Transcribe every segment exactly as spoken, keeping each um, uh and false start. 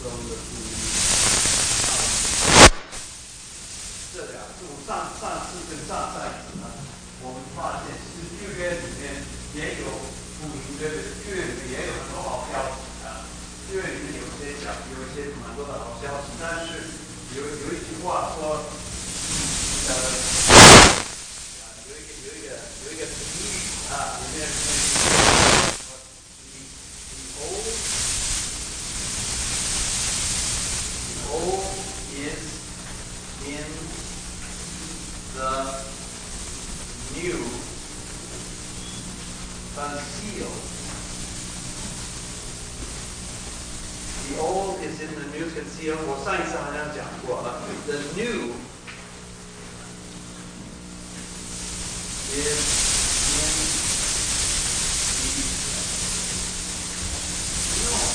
中的福音。这两处上上次跟上上次呢，我们发现其实旧约里面也有福音，对不对？旧约里面也有很多好消息啊，旧约里面有一些讲，有一些蛮多的好消息，但是有有一句话说，呃，有一个有一个有一个比喻啊，里面里面说 the old the old is in the new concealed. The old is in the new concealed. 我上一次好像讲过了 ，the new is in the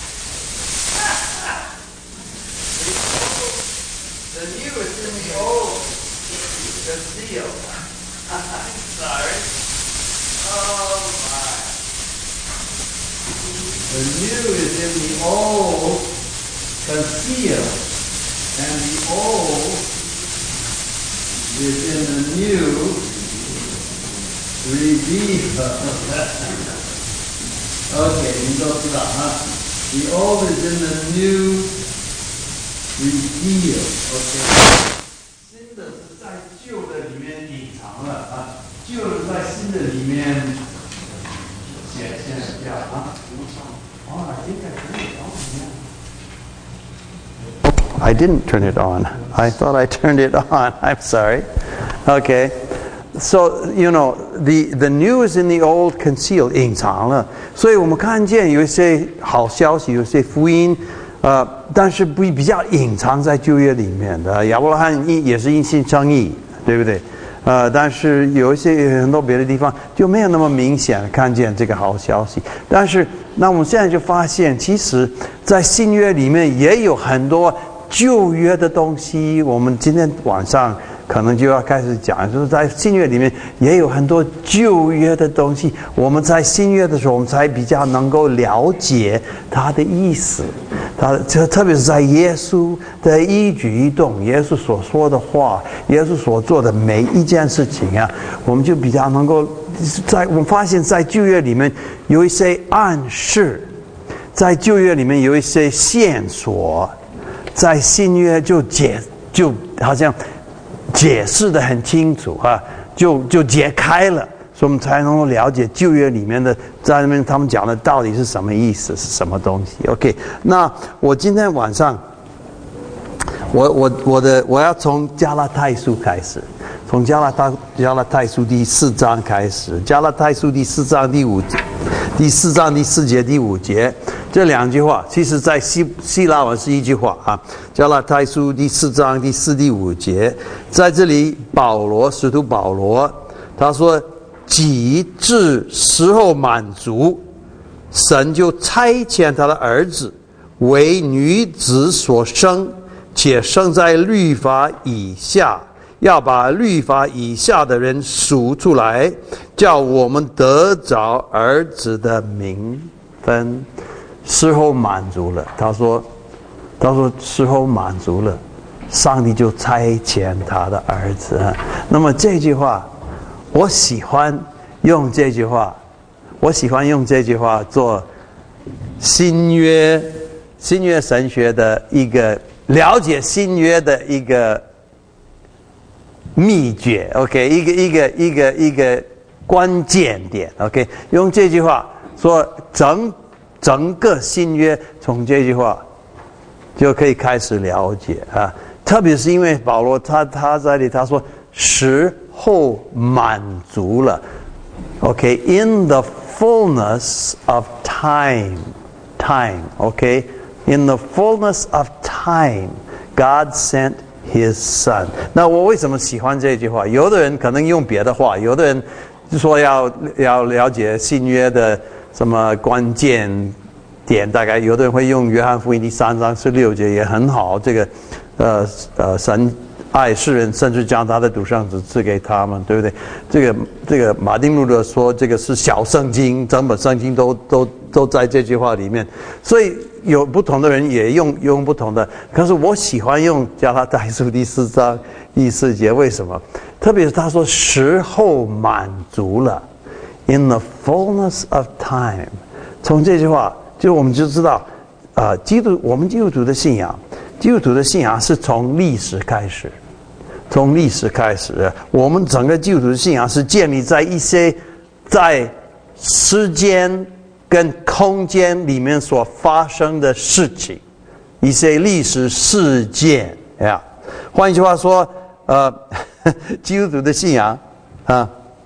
The new is in the old concealed. Sorry. Oh my. The new is in the old concealed. And the old is in the new revealed. Okay, 你都知道哈。The old is in the new revealed. Okay. 新的是在旧的里面隐藏了啊，旧的在新的里面显现掉啊。Oh, I think I turned it on. I didn't turn it on. I thought I turned it on. I'm sorry. Okay. So, you know, the, the new is in the old concealed, 隐藏了。所以我们看见有一些好消息，有一些福音，呃，但是不比较隐藏在旧约里面的。亚伯拉罕也是因信称义，对不对？呃，但是有一些很多别的地方就没有那么明显看见这个好消息。但是，那我们现在就发现，其实，在新约里面也有很多旧约的东西。我们今天晚上可能就要开始讲，就是在新约里面也有很多旧约的东西。我们在新约的时候，我们才比较能够了解它的意思。他特别是在耶稣的一举一动，耶稣所说的话，耶稣所做的每一件事情啊，我们就比较能够在我们发现，在旧约里面有一些暗示，在旧约里面有一些线索，在新约就解就好像解释得很清楚啊，就就解开了。所以我们才能够了解旧约里面的，在那边他们讲的到底是什么意思，是什么东西。OK， 那我今天晚上，我我我的我要从加拉太书开始，从加拉太加拉太书第四章开始，加拉太书第四章第五节，第四章第四节第五节这两句话，其实在希希腊文是一句话啊。加拉太书第四章第四第五节，在这里保罗使徒保罗他说。己至时候满足，神就差遣他的儿子为女子所生，且生在律法以下，要把律法以下的人数出来，叫我们得着儿子的名分。时候满足了，他说他说时候满足了，上帝就差遣他的儿子。那么这句话我喜欢用这句话，我喜欢用这句话做新约新约神学的一个了解新约的一个秘诀 ，OK， 一个一个一个一个关键点 ，OK， 用这句话说整整个新约，从这句话就可以开始了解啊，特别是因为保罗他他在这里他说时候满足了 ，OK， in the fullness of time, time, OK, in the fullness of time, God sent His Son。那我为什么喜欢这句话？有的人可能用别的话，有的人就说要要了解新约的什么关键点，大概有的人会用约翰福音第三章十六节也很好，这个呃呃神爱世人，甚至将他的独生子赐给他们，对不对？这个这个马丁路德说，这个是小圣经，整本圣经都都都在这句话里面。所以有不同的人也用用不同的，可是我喜欢用加拉太书第四章第四节，为什么？特别是他说时候满足了 ，in the fullness of time。从这句话，就我们就知道，啊、呃，基督我们基督徒的信仰，基督徒的信仰是从历史开始。从历史开始，我们整个基督徒的信仰是建立在一些在时间跟空间里面所发生的事情，一些历史事件呀。换一句话说，呃，基督徒的信仰啊，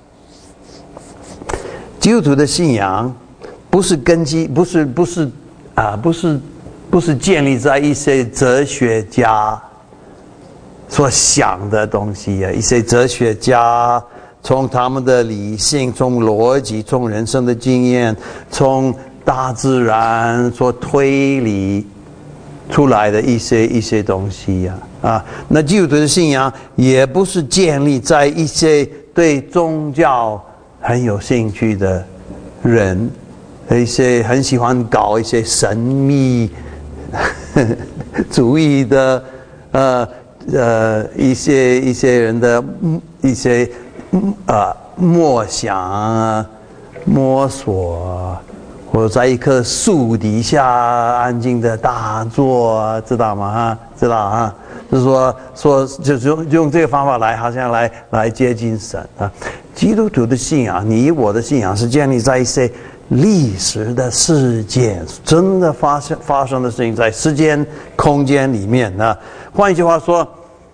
基督徒的信仰不是根基，不是不是啊，不是不是建立在一些哲学家所想的东西啊，一些哲学家从他们的理性、从逻辑、从人生的经验、从大自然所推理出来的一些一些东西呀、啊，啊，那基督徒的信仰也不是建立在一些对宗教很有兴趣的人，一些很喜欢搞一些神秘呵呵主义的呃。呃，一些一些人的一些呃默想啊、摸索，或者在一棵树底下安静的打坐，知道吗？哈，知道啊？就是说说，就是用用这个方法来，好像来来接近神啊。基督徒的信仰，你我的信仰是建立在一些历史的事件，真的发生发生的事情，在时间空间里面呢。换一句话说，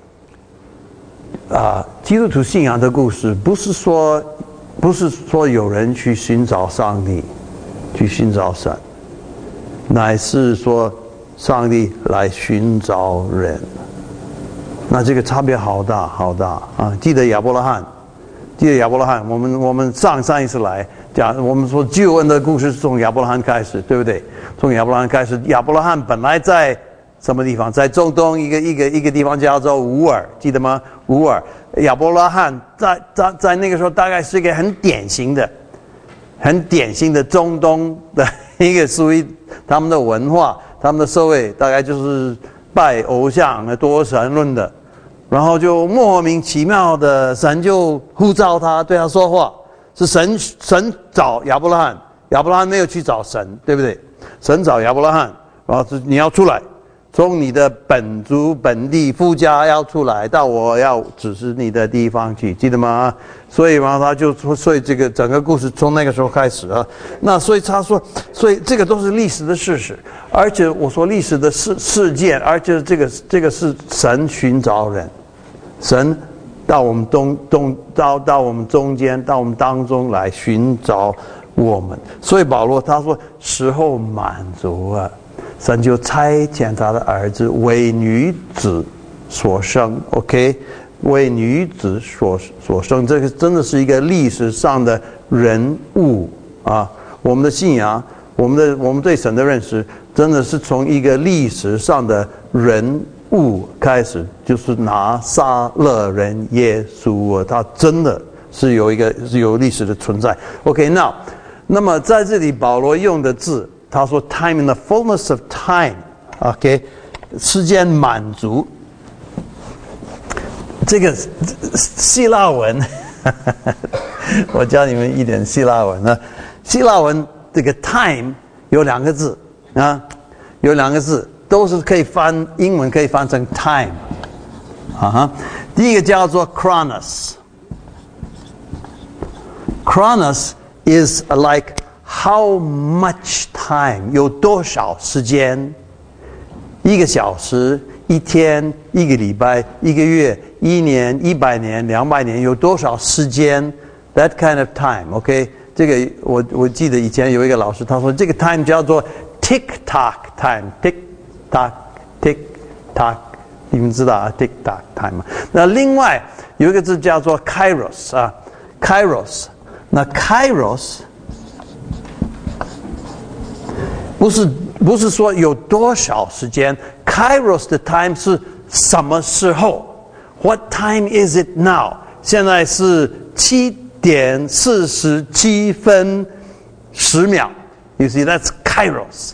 啊，基督徒信仰的故事不是说，不是说有人去寻找上帝，去寻找神，乃是说上帝来寻找人。那这个差别好大好大啊！记得亚伯拉罕，记得亚伯拉罕，我们我们上上一次来讲，我们说救恩的故事是从亚伯拉罕开始，对不对？从亚伯拉罕开始，亚伯拉罕本来在什么地方？在中东一个一个一个地方叫做乌尔，记得吗？乌尔，亚伯拉罕在在在那个时候大概是一个很典型的、很典型的中东的一个属于他们的文化、他们的社会，大概就是拜偶像的多神论的，然后就莫名其妙的神就呼召他，对他说话，是神神找亚伯拉罕，亚伯拉罕没有去找神，对不对？神找亚伯拉罕，然后你要出来。从你的本族本地夫家要出来，到我要指示你的地方去，记得吗？所以嘛，他就说，所以这个整个故事从那个时候开始啊。那所以他说，所以这个都是历史的事实，而且我说历史的事事件，而且这个这个是神寻找人，神到我们东东到到我们中间，到我们当中来寻找我们。所以保罗他说，时候满足了。神就差遣他的儿子为女子所生 ，OK， 为女子所所生，这个真的是一个历史上的人物啊！我们的信仰，我们的我们对神的认识，真的是从一个历史上的人物开始，就是拿撒勒人耶稣，他真的是有一个是有历史的存在。OK， 那那么在这里保罗用的字。他说 time in the fullness of time， OK， 时间满足。这个希腊文我教你们一点希腊文啊。希腊文这个 time 有两个字啊，有两个字都是可以翻英文可以翻成 time 啊哈。第一个叫做 chronos， chronos is like how much time， 有多少时间？一个小时、一天、一个礼拜、一个月、一年、一百年、两百年，有多少时间 ？That kind of time，OK？、Okay? 这个我我记得以前有一个老师，他说这个 time 叫做 tick tock time，tick tock tick tock， 你们知道啊 ？tick tock time 吗？那另外有一个字叫做 kairos 啊 ，kairos， 那 kairos。不是不是说有多少时间 ，Kairos 的 time 是什么时候 ？What time is it now？ 现在是七点四十七分十秒。You see, that's Kairos。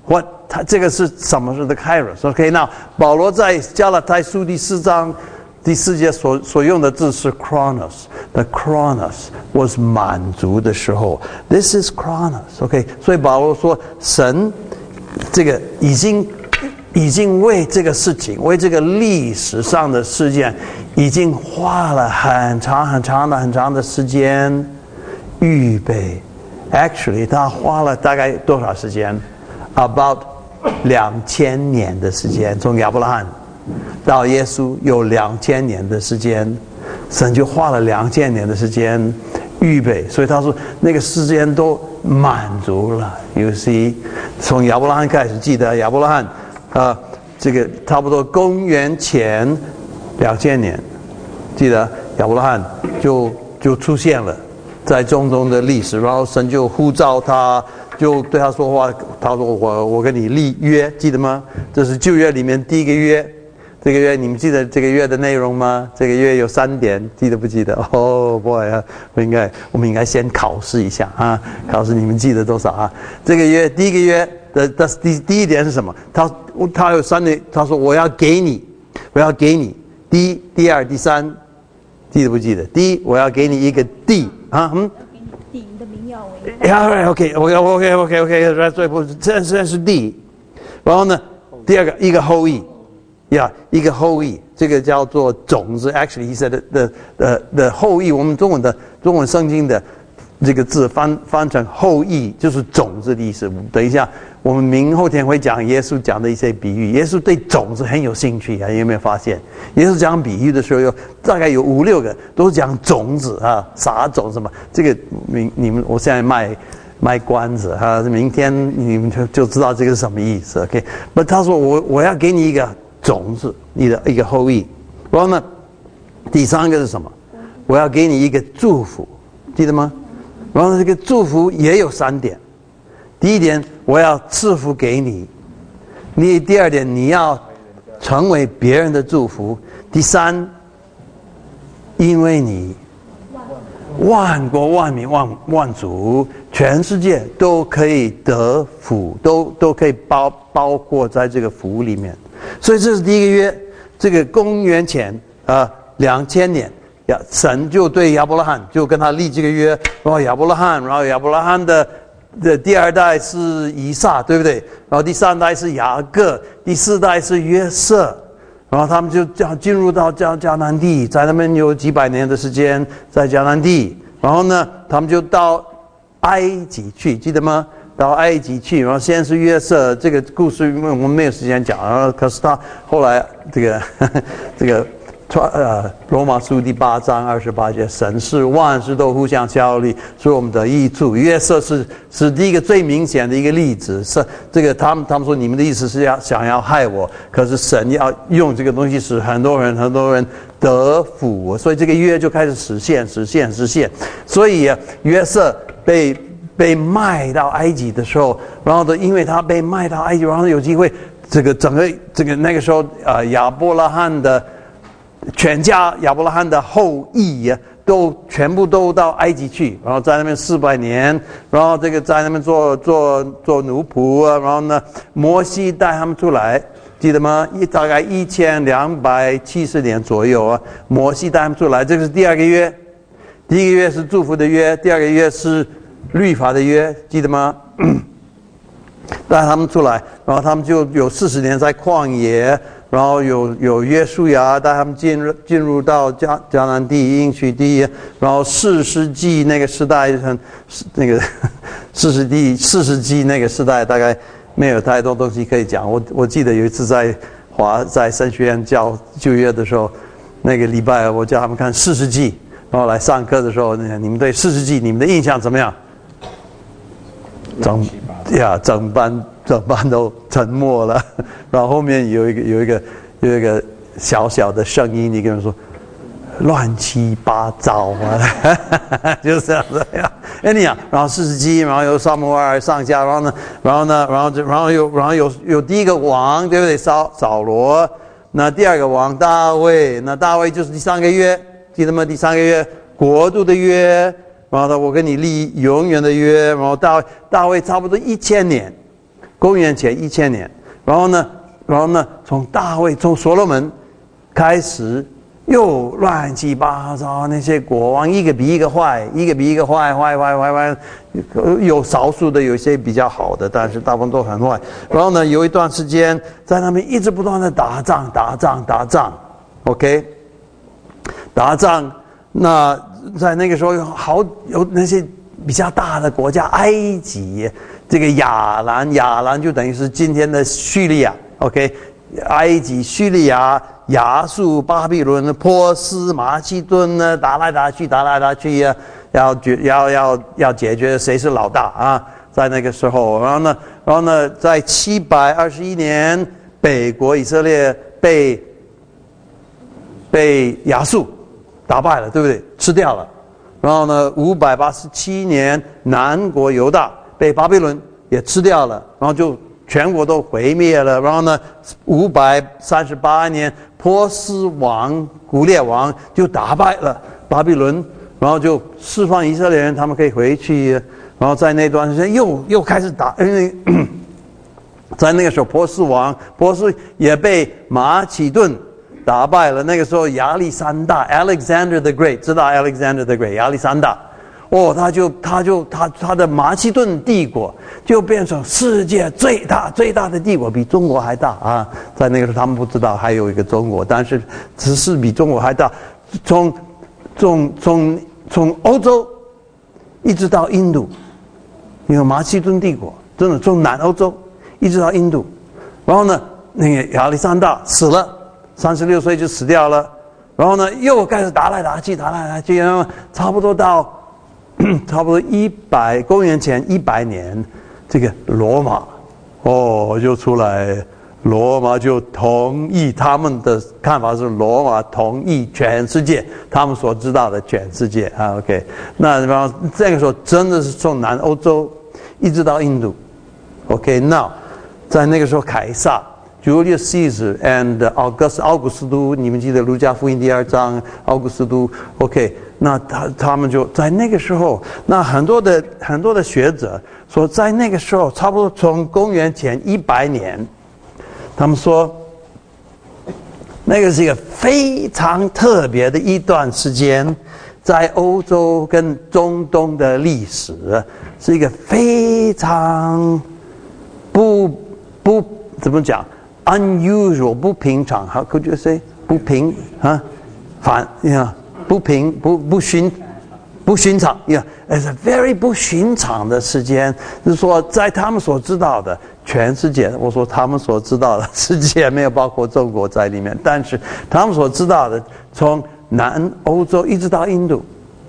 what 他这个是什么是 the kairos OK 那保罗在加拉太书第四章第四节所所用的字是 chronos the chronos was 满足的时候 this is chronos OK 所以保罗说神这个已经已经为这个事情为这个历史上的事件已经花了很长很长的很长的时间预备 actually 他花了大概多少时间 about 两千年的时间从亚伯拉罕到耶稣有两千年的时间神就花了两千年的时间预备所以他说那个时间都满足了 you see 从亚伯拉罕开始记得亚伯拉罕啊这个差不多公元前两千年记得亚伯拉罕就就出现了在中东的历史然后神就呼召他就对他说话他说我我跟你立约记得吗这是旧约里面第一个约这个月你们记得这个月的内容吗这个月有三点记得不记得哦 boy 啊我应该我们应该先考试一下啊考试你们记得多少啊这个月第一个月的的第第一点是什么他他有三点他说我要给你我要给你第一第二第三记得不记得第一我要给你一个地啊嗯地你的名要为呀 OK OK OK OK OK 最不这这是地然后呢第二个一个后裔呀、yeah, 一个后裔这个叫做种子 actually he said the the the 后裔我们中文的中文圣经的这个字翻翻成后裔就是种子的意思等一下我们明后天会讲耶稣讲的一些比喻耶稣对种子很有兴趣啊有没有发现耶稣讲比喻的时候有大概有五六个都是讲种子啊撒种什么这个你你们我现在卖卖关子哈明天你们就就知道这个是什么意思 OK 那他说我我要给你一个种子你的一个后裔然后呢第三个是什么我要给你一个祝福记得吗然后这个祝福也有三点第一点我要赐福给你你第二点你要成为别人的祝福第三因为你万国万民万万族全世界都可以得福都都可以包包括在这个福里面所以这是第一个约这个公元前啊两千年呀神就对亚伯拉罕就跟他立这个约然后亚伯拉罕然后亚伯拉罕的的第二代是以撒对不对然后第三代是雅各第四代是约瑟然后他们就进入到迦迦南地在那边有几百年的时间在迦南地然后呢他们就到埃及去记得吗到埃及去然后先是约瑟这个故事因为我们没有时间讲然后可是他后来这个呵呵这个呃罗马书第八章二十八节神是万事都互相效力所以我们的益处约瑟是是第一个最明显的一个例子是这个他们他们说你们的意思是要想要害我可是神要用这个东西使很多人很多人得福所以这个约就开始实现实现实现所以约瑟被被卖到埃及的时候然后的因为他被卖到埃及然后有机会这个整个这个那个时候呃亚伯拉罕的全家亚伯拉罕的后裔都全部都到埃及去然后在那边四百年然后这个在那边做做做奴仆啊然后呢摩西带他们出来记得吗一大概一千两百七十年左右啊摩西带他们出来这个是第二个约第一个约是祝福的约第二个约是律法的约记得吗带他们出来然后他们就有四十年在旷野然后有有约书亚带他们进入进入到迦迦南地应许地然后四世纪那个时代那个四世纪四世纪那个时代大概没有太多东西可以讲我我记得有一次在华在神学院教旧约的时候那个礼拜我叫他们看四世纪然后来上课的时候你们对四世纪你们的印象怎么样整呀整班整班都沉默了然后后面有一个有一个有一个小小的声音你跟人说乱七八糟啊就是这样子呀哎你啊然后四十纪然后有撒母耳上下然后呢然后呢然后就然后有然后有有第一个王对不对扫扫罗那第二个王大卫那大卫就是第三个约记得吗第三个约国度的约然后呢我跟你立永远的约然后大卫大卫差不多一千年公元前一千年。然后呢，然后呢，从大卫从所罗门开始，又乱七八糟，那些国王一个比一个坏，一个比一个坏，坏坏坏坏，有少数的有一些比较好的，但是大部分都很坏。然后呢，有一段时间在那边一直不断的打仗，打仗，打仗 ，OK， 打仗。那在那个时候有好有那些比较大的国家，埃及。这个亚兰，亚兰就等于是今天的叙利亚 ，OK， 埃及、叙利亚、亚述、巴比伦、波斯、马其顿呢，打来打去，打来打去呀、啊，要决要要要解决谁是老大啊？在那个时候，然后呢，然后呢，在七百二十一年，北国以色列被被亚述打败了，对不对？吃掉了。然后呢，五百八十七年，南国犹大被巴比伦也吃掉了，然后就全国都毁灭了。然后呢，五百三十八年，波斯王古列王就打败了巴比伦，然后就释放以色列人，他们可以回去。然后在那段时间又又开始打，因为在那个时候，波斯王波斯也被马其顿打败了。那个时候，亚历山大 （Alexander the Great） 知道 Alexander the Great 亚历山大。哦，他就他就他他的马其顿帝国就变成世界最大最大的帝国，比中国还大啊！在那个时候，他们不知道还有一个中国，但是只是比中国还大。从从从从欧洲一直到印度，有马其顿帝国，真的从南欧洲一直到印度。然后呢，那个亚历山大死了，三十六岁就死掉了。然后呢，又开始打来打去，打来打去，然后差不多到。差不多一百公元前一百年，这个罗马哦就出来，罗马就同意，他们的看法是罗马同意全世界，他们所知道的全世界啊 ，OK， 那然后这个时候真的是从南欧洲一直到印度 ，OK， 那在那个时候凯撒 Julius Caesar and August 奥古斯都，你们记得路加福音第二章奥古斯都 ，OK。那他他们就在那个时候，那很多的很多的学者说，在那个时候，差不多从公元前一百年，他们说，那个是一个非常特别的一段时间，在欧洲跟中东的历史是一个非常不不怎么讲 unusual 不平常 ，How could you say 不平啊？反呀。不平不不寻不寻常呀 ，it's a very 不寻常的时间。就是说，在他们所知道的全世界，我说他们所知道的世界没有包括中国在里面，但是他们所知道的，从南欧洲一直到印度，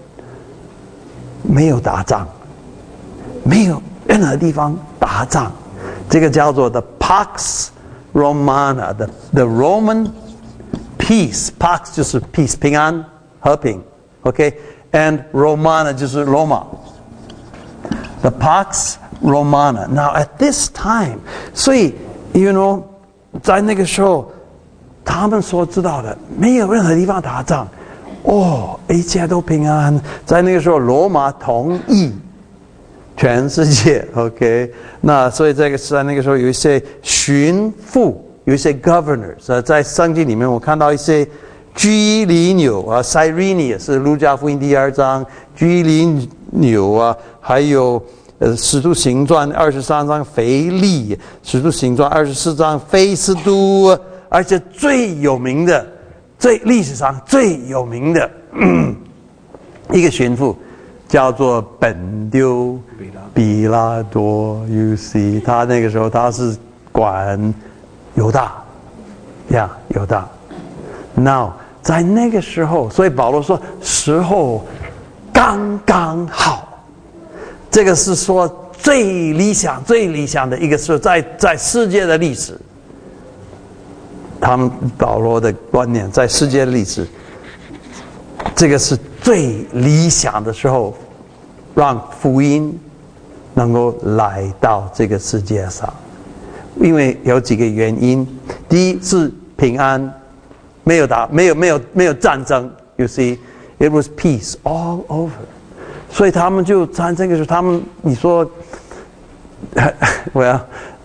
没有打仗，没有任何地方打仗，这个叫做 the Pax Romana， the the Roman peace，Pax 就是 peace 平安。和平 ，OK，and Romana 就是罗马 ，the Pax Romana. Now at this time， 所以 you know， 在那个时候，他们所知道的没有任何地方打仗，哦，一切都平安。在那个时候，罗马同意全世界 ，OK， 那所以这个是在那个时候有一些巡抚，有一些 governors， 在圣经里面我看到一些。居里纽啊 ，Cyrenius 是路加福音第二章，居里纽啊，还有呃《使徒行传》二十三章腓力，《使徒行传》二十四章菲斯都，而且最有名的、最历史上最有名的一个巡抚叫做本丢比拉多 ，U C， 他那个时候他是管犹大，呀，犹大 ，Now。在那个时候，所以保罗说时候刚刚好，这个是说最理想、最理想的一个事，在在世界的历史，他们保罗的观念，在世界的历史，这个是最理想的时候，让福音能够来到这个世界上，因为有几个原因，第一是平安。没有打，没有没有没有战争 ，you see, it was peace all over。所以他们就在这个时候，他们你说，我要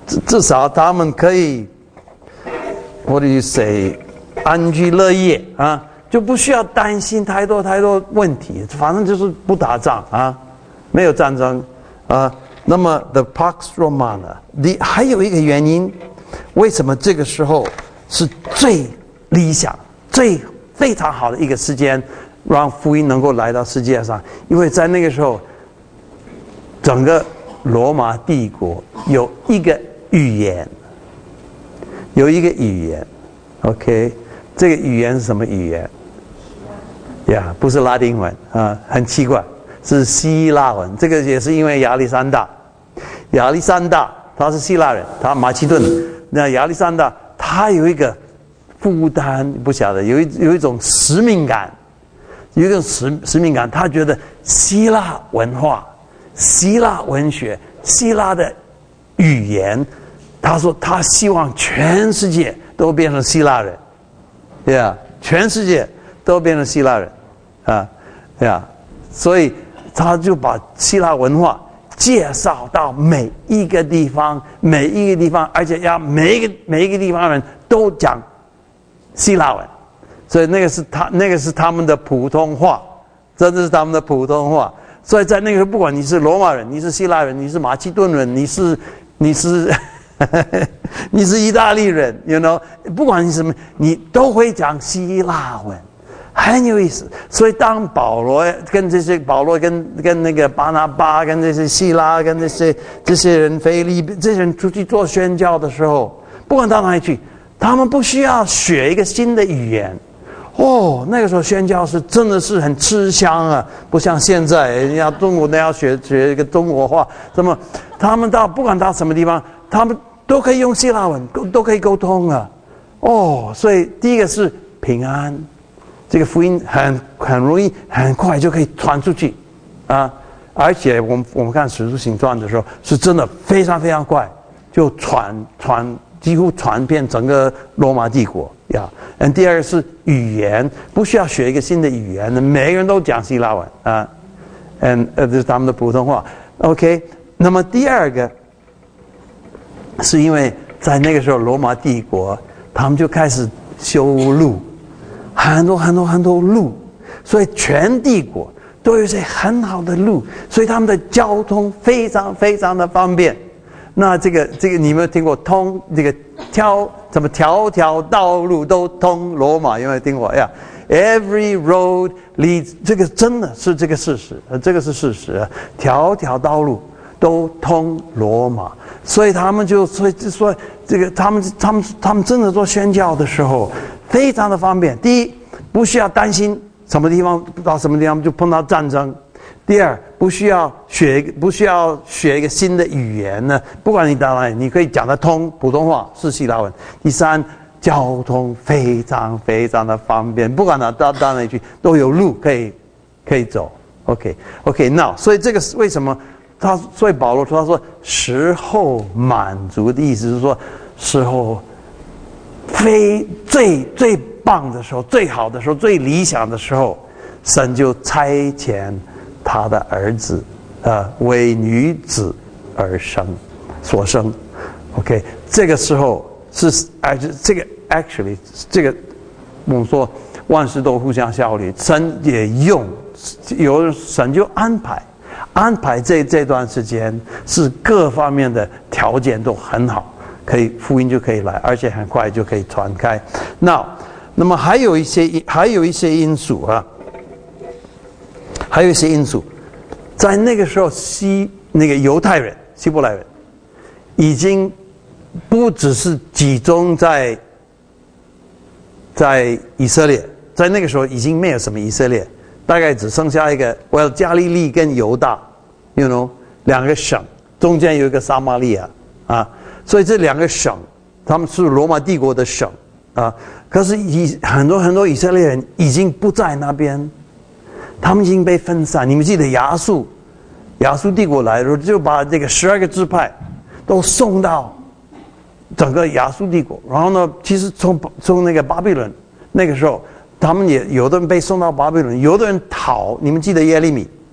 至至少他们可以 ，what do you say， 安居乐业啊，就不需要担心太多太多问题，反正就是不打仗啊，没有战争啊。那么 the Pax Romana， 你还有一个原因，为什么这个时候是最理想、最非常好的一个时间，让福音能够来到世界上？因为在那个时候，整个罗马帝国有一个语言，有一个语言 ，OK， 这个语言是什么语言？呀、yeah, ，不是拉丁文啊，很奇怪，是希腊文。这个也是因为亚历山大，亚历山大他是希腊人，他马其顿。那亚历山大他有一个负担，不晓得有一有一种使命感，有一种使使命感。他觉得希腊文化、希腊文学、希腊的语言，他说他希望全世界都变成希腊人，对呀，全世界都变成希腊人，啊，对呀，所以他就把希腊文化介绍到每一个地方，每一个地方，而且要每一个每一个地方人都讲希腊文，所以那个是他那个是他们的普通话，真的是他们的普通话。所以在那个时候，不管你是罗马人，你是希腊人，你是马其顿人，你是你是你是意大利人 ，you know， 不管你什么，你都会讲希腊文，很有意思。所以当保罗跟这些保罗跟跟那个巴拿巴跟这些希拉跟这些这些人腓利这些人出去做宣教的时候，不管到哪里去，他们不需要学一个新的语言。哦，那个时候宣教是真的是很吃香啊，不像现在人家中国都要学学一个中国话，那么他们到不管到什么地方，他们都可以用希腊文，都可以沟通啊。哦，所以第一个是平安，这个福音很很容易很快就可以传出去啊，而且我们我们看《使徒行传》的时候，是真的非常非常快，就传传几乎传遍整个罗马帝国呀。嗯，第二个是语言，不需要学一个新的语言，每个人都讲希腊文啊，嗯，呃，这是他们的普通话。OK， 那么第二个是因为在那个时候罗马帝国，他们就开始修路，很多很多很多路，所以全帝国都有一些很好的路，所以他们的交通非常非常的方便。那这个这个你有没有听过通这个条什么条条道路都通罗马？有没有听过呀 ？Every road leads， 这个真的是这个事实，这个是事实，条条道路都通罗马，所以他们就所以就说这个他们他们他们真的做宣教的时候非常的方便。第一，不需要担心什么地方到什么地方就碰到战争。第二，不需要学不需要学一个新的语言呢，不管你到哪里，你可以讲得通普通话是希腊文。第三，交通非常非常的方便，不管哪到到哪里去都有路可以可以走。OK OK， 那所以这个是为什么他所以保罗说他说时候满足的意思是说时候非最最棒的时候、最好的时候、最理想的时候，神就差遣他的儿子，呃，为女子而生，所生。OK， 这个时候是，而且这个 actually 这个我们说万事都互相效力，神也用，有神就安排，安排这这段时间是各方面的条件都很好，可以福音就可以来，而且很快就可以传开。那那么还有一些还有一些因素啊。还有一些因素，在那个时候，西那个犹太人、希伯来人，已经不只是集中在在以色列，在那个时候已经没有什么以色列，大概只剩下一个，我要加利利跟犹大 ，you know， 两个省，中间有一个撒玛利亚啊，所以这两个省，他们是罗马帝国的省啊，可是以很多很多以色列人已经不在那边。他们已经被分散。你们记得亚述，亚述帝国来的时候，就把这个十二个支派都送到整个亚述帝国。然后呢，其实从从那个巴比伦那个时候，他们也有的人被送到巴比伦，有的人逃。你们记得耶利米，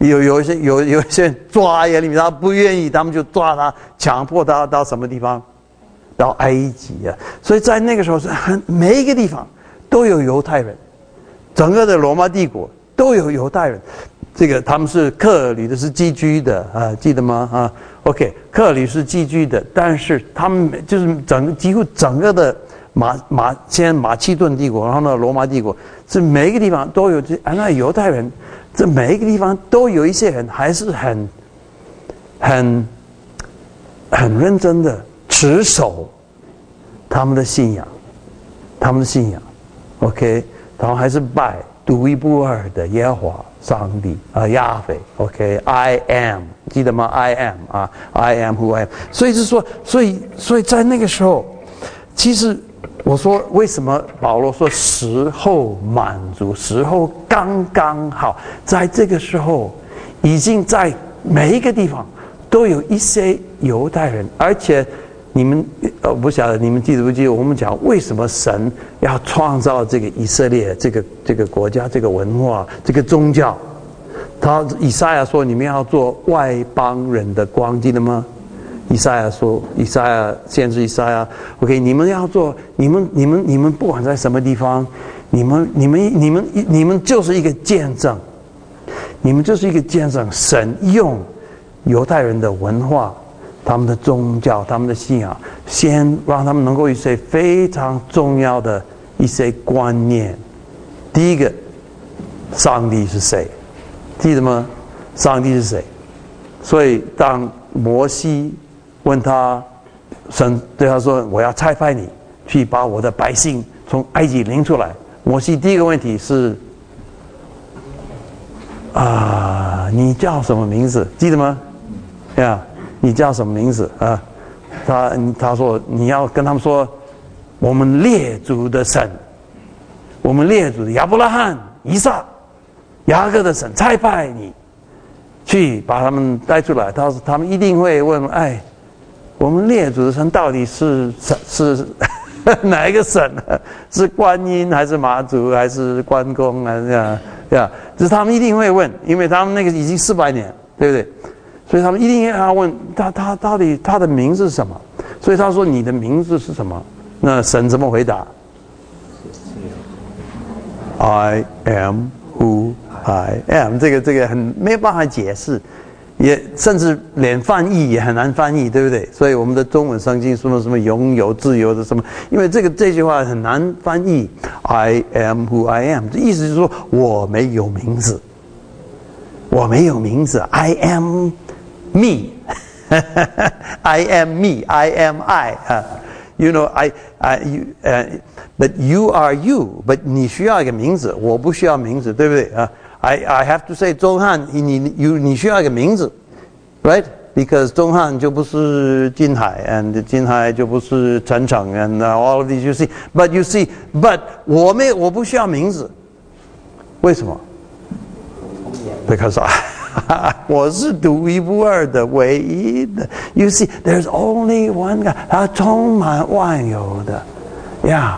有有一些有有一些人抓耶利米，他不愿意，他们就抓他，强迫他到什么地方？到埃及啊！所以在那个时候是很每一个地方都有犹太人，整个的罗马帝国都有犹太人。这个他们是克里的是寄居的啊，记得吗？啊 ，OK， 克里是寄居的，但是他们就是整个几乎整个的马马先马其顿帝国，然后呢罗马帝国，是每一个地方都有这啊，那犹太人，这每一个地方都有一些人还是很很很认真的持守他们的信仰，他们的信仰 ，OK， 他们还是拜独一无二的耶和华上帝啊，亚非 ，OK，I am， 记得吗 ？I am 啊 ，I am who I am。所以是说，所以所以在那个时候，其实我说为什么保罗说时候满足，时候刚刚好，在这个时候，已经在每一个地方都有一些犹太人，而且你们呃不晓得你们记得不记得我们讲为什么神要创造这个以色列这个这个国家这个文化这个宗教？他以赛亚说你们要做外邦人的光，记得吗？以赛亚说，以赛亚先知以赛亚 ，OK， 你们要做，你们你们你们不管在什么地方，你们你们你们你们就是一个见证，你们就是一个见证，神用犹太人的文化。他们的宗教，他们的信仰，先让他们能够一些非常重要的一些观念。第一个，上帝是谁？记得吗？上帝是谁？所以当摩西问他，神对他说：“我要差派你去把我的百姓从埃及领出来。”摩西第一个问题是：啊，你叫什么名字？记得吗？呀、yeah.你叫什么名字啊？他他说你要跟他们说，我们列祖的神，我们列祖的亚伯拉罕、以撒、雅各的神差派你去把他们带出来。他说他们一定会问：哎，我们列祖的神到底是是是哪一个神？是观音还是妈祖还是关公还是这样？对吧？这是他们一定会问，因为他们那个已经四百年，对不对？所以他们一定要问他，他到底他的名字是什么？所以他说你的名字是什么？那神怎么回答 ？I am who I am。这个这个很没有办法解释，也甚至连翻译也很难翻译，对不对？所以我们的中文圣经说什么拥有自由的什么，因为这个这句话很难翻译。I am who I am， 这意思就是说我没有名字，我没有名字。I am。Me, I am me. I am I. Uh, you know, I, I, you, uh, but you are you. But 你需要一个名字，我不需要名字，对不对啊？ I, I have to say 钟汉，你you你需要一个名字 ，right? Because 钟汉就不是金海 ，and 金海就不是陈诚 ，and all of these you see. But you see, but 我没我不需要名字，为什么 ？Because I. 我是独一无二的，唯一的。You see, there's only one God， 他充满万有的，呀、yeah, ，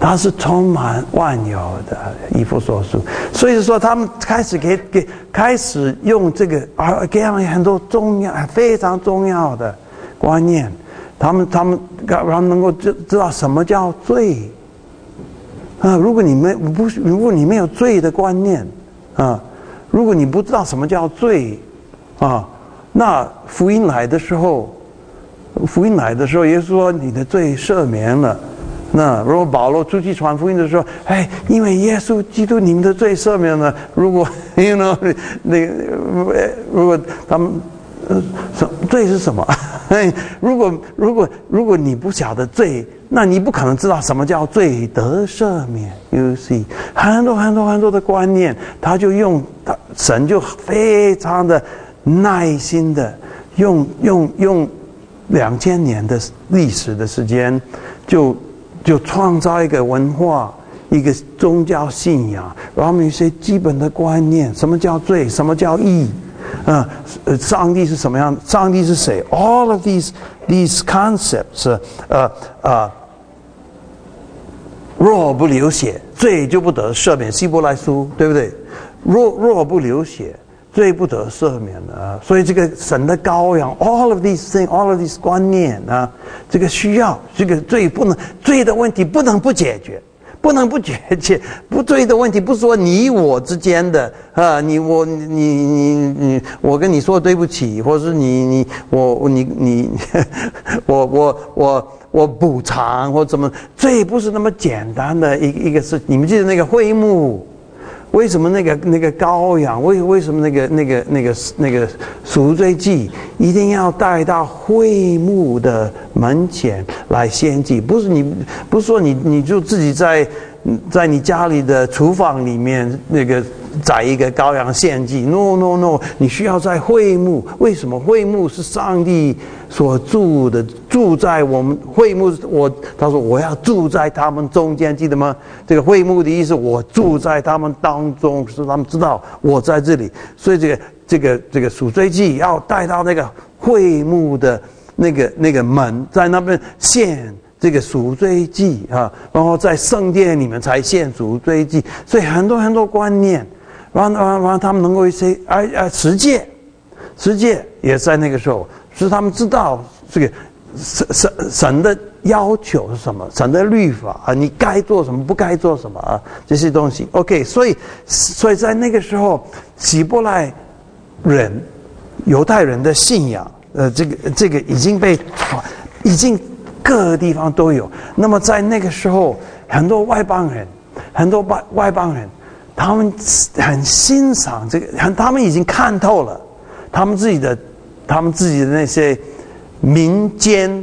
他是充满万有的。以弗所书，所以说他们开始给给开始用这个啊，给他们很多重要、非常重要的观念。他们他们让他们能够知知道什么叫罪啊。如果你没不如果你没有罪的观念啊。如果你不知道什么叫罪，啊，那福音来的时候，福音来的时候，耶稣说你的罪赦免了。那如果保罗出去传福音的时候，哎，因为耶稣基督你们的罪赦免了。如果 you know 那如果他们呃罪是什么？如果如果如果你不晓得罪，那你不可能知道什么叫罪得赦免。You see， 很多很多很多的观念，他就用他神就非常的耐心的用用用两千年的历史的时间，就就创造一个文化，一个宗教信仰，然后我们有一些基本的观念，什么叫罪，什么叫义。啊、呃，上帝是什么样？上帝是谁 ？All of these these concepts， 呃呃，若不流血，罪就不得赦免。希伯来书对不对？若若不流血， 罪不得赦免啊。所以这个神的羔羊 ，all of these things, all of these 观念啊，这个需要这个罪不能罪的问题不能不解决。不能不解决，不对的问题不是说你我之间的啊，你我你你你，我跟你说对不起，或是你你我你你，我我我我补偿或怎么，罪不是那么简单的一个一个事。你们记得那个会幕？为什么那个那个羔羊？为为什么那个那个那个那个赎罪祭一定要带到会幕的门前来献祭？不是你，不是说你你就自己在在你家里的厨房里面那个宰一个羔羊献祭 ？No No No， 你需要在会幕。为什么会幕是上帝所住的？住在我们会幕，我他说我要住在他们中间，记得吗？这个会幕的意思，我住在他们当中，使他们知道我在这里。所以这个这个这个赎罪祭要带到那个会幕的那个那个门，在那边献这个赎罪祭啊，然后在圣殿里面才献赎罪祭。所以很多很多观念，然后然后然后他们能够一些啊啊实践，实践也在那个时候，使他们知道这个。神神神的要求是什么？神的律法啊，你该做什么，不该做什么啊？这些东西 ，OK。所以，所以在那个时候，希伯来人、犹太人的信仰，呃，这个这个已经被，已经各个地方都有。那么在那个时候，很多外邦人，很多外外邦人，他们很欣赏这个，很他们已经看透了他们自己的，他们自己的那些。民间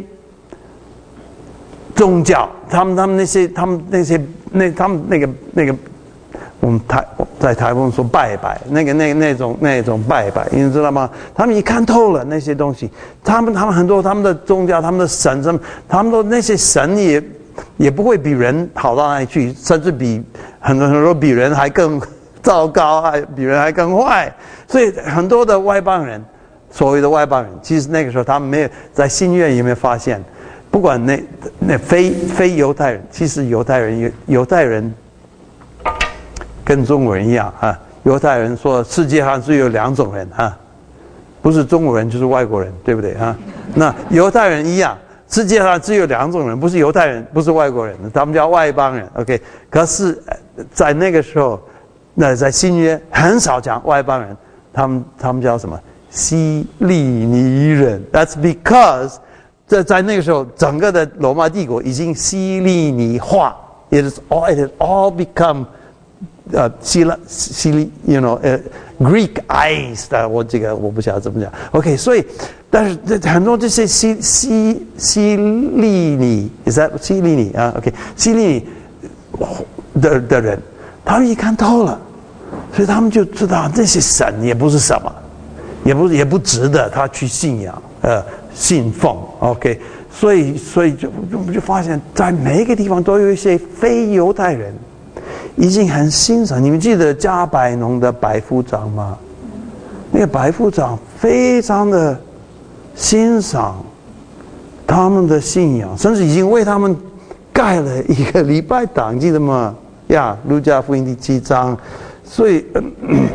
宗教，他们他们那些他们那些那他们那个那个，我们台在台湾说拜拜，那个那那种那种拜拜，你知道吗？他们一看透了那些东西，他们他们很多他们的宗教，他们的神什么，他们都那些神也也不会比人好到哪里去，甚至比很多很多比人还更糟糕，还比人还更坏，所以很多的外邦人。所谓的外邦人，其实那个时候他们没有在新约有没有发现，不管那那非非犹太人，其实犹太人犹太人跟中国人一样啊。犹太人说世界上只有两种人啊，不是中国人就是外国人，对不对啊？那犹太人一样，世界上只有两种人，不是犹太人，不是外国人，他们叫外邦人。OK， 可是，在那个时候，那在新约很少讲外邦人，他们他们叫什么？希利尼人 ，That's because 在在那个时候，整个的罗马帝国已经希利尼化 ，it is all it has all become 呃希腊希利 ，you know 呃、uh, Greekized 的，我这个我不晓得怎么讲。OK， 所以但是这很多这些希希希利尼 ，is that 希利尼啊 ？OK， 希利尼的的人，他们一看透了，所以他们就知道这些神也不是什么。也不也不值得他去信仰，呃，信奉 ，OK， 所以所以就就就发现，在每一个地方都有一些非犹太人，已经很欣赏。你们记得加百农的百夫长吗？那个百夫长非常的欣赏他们的信仰，甚至已经为他们盖了一个礼拜堂，记得吗？呀，路加福音第七章，所以。呃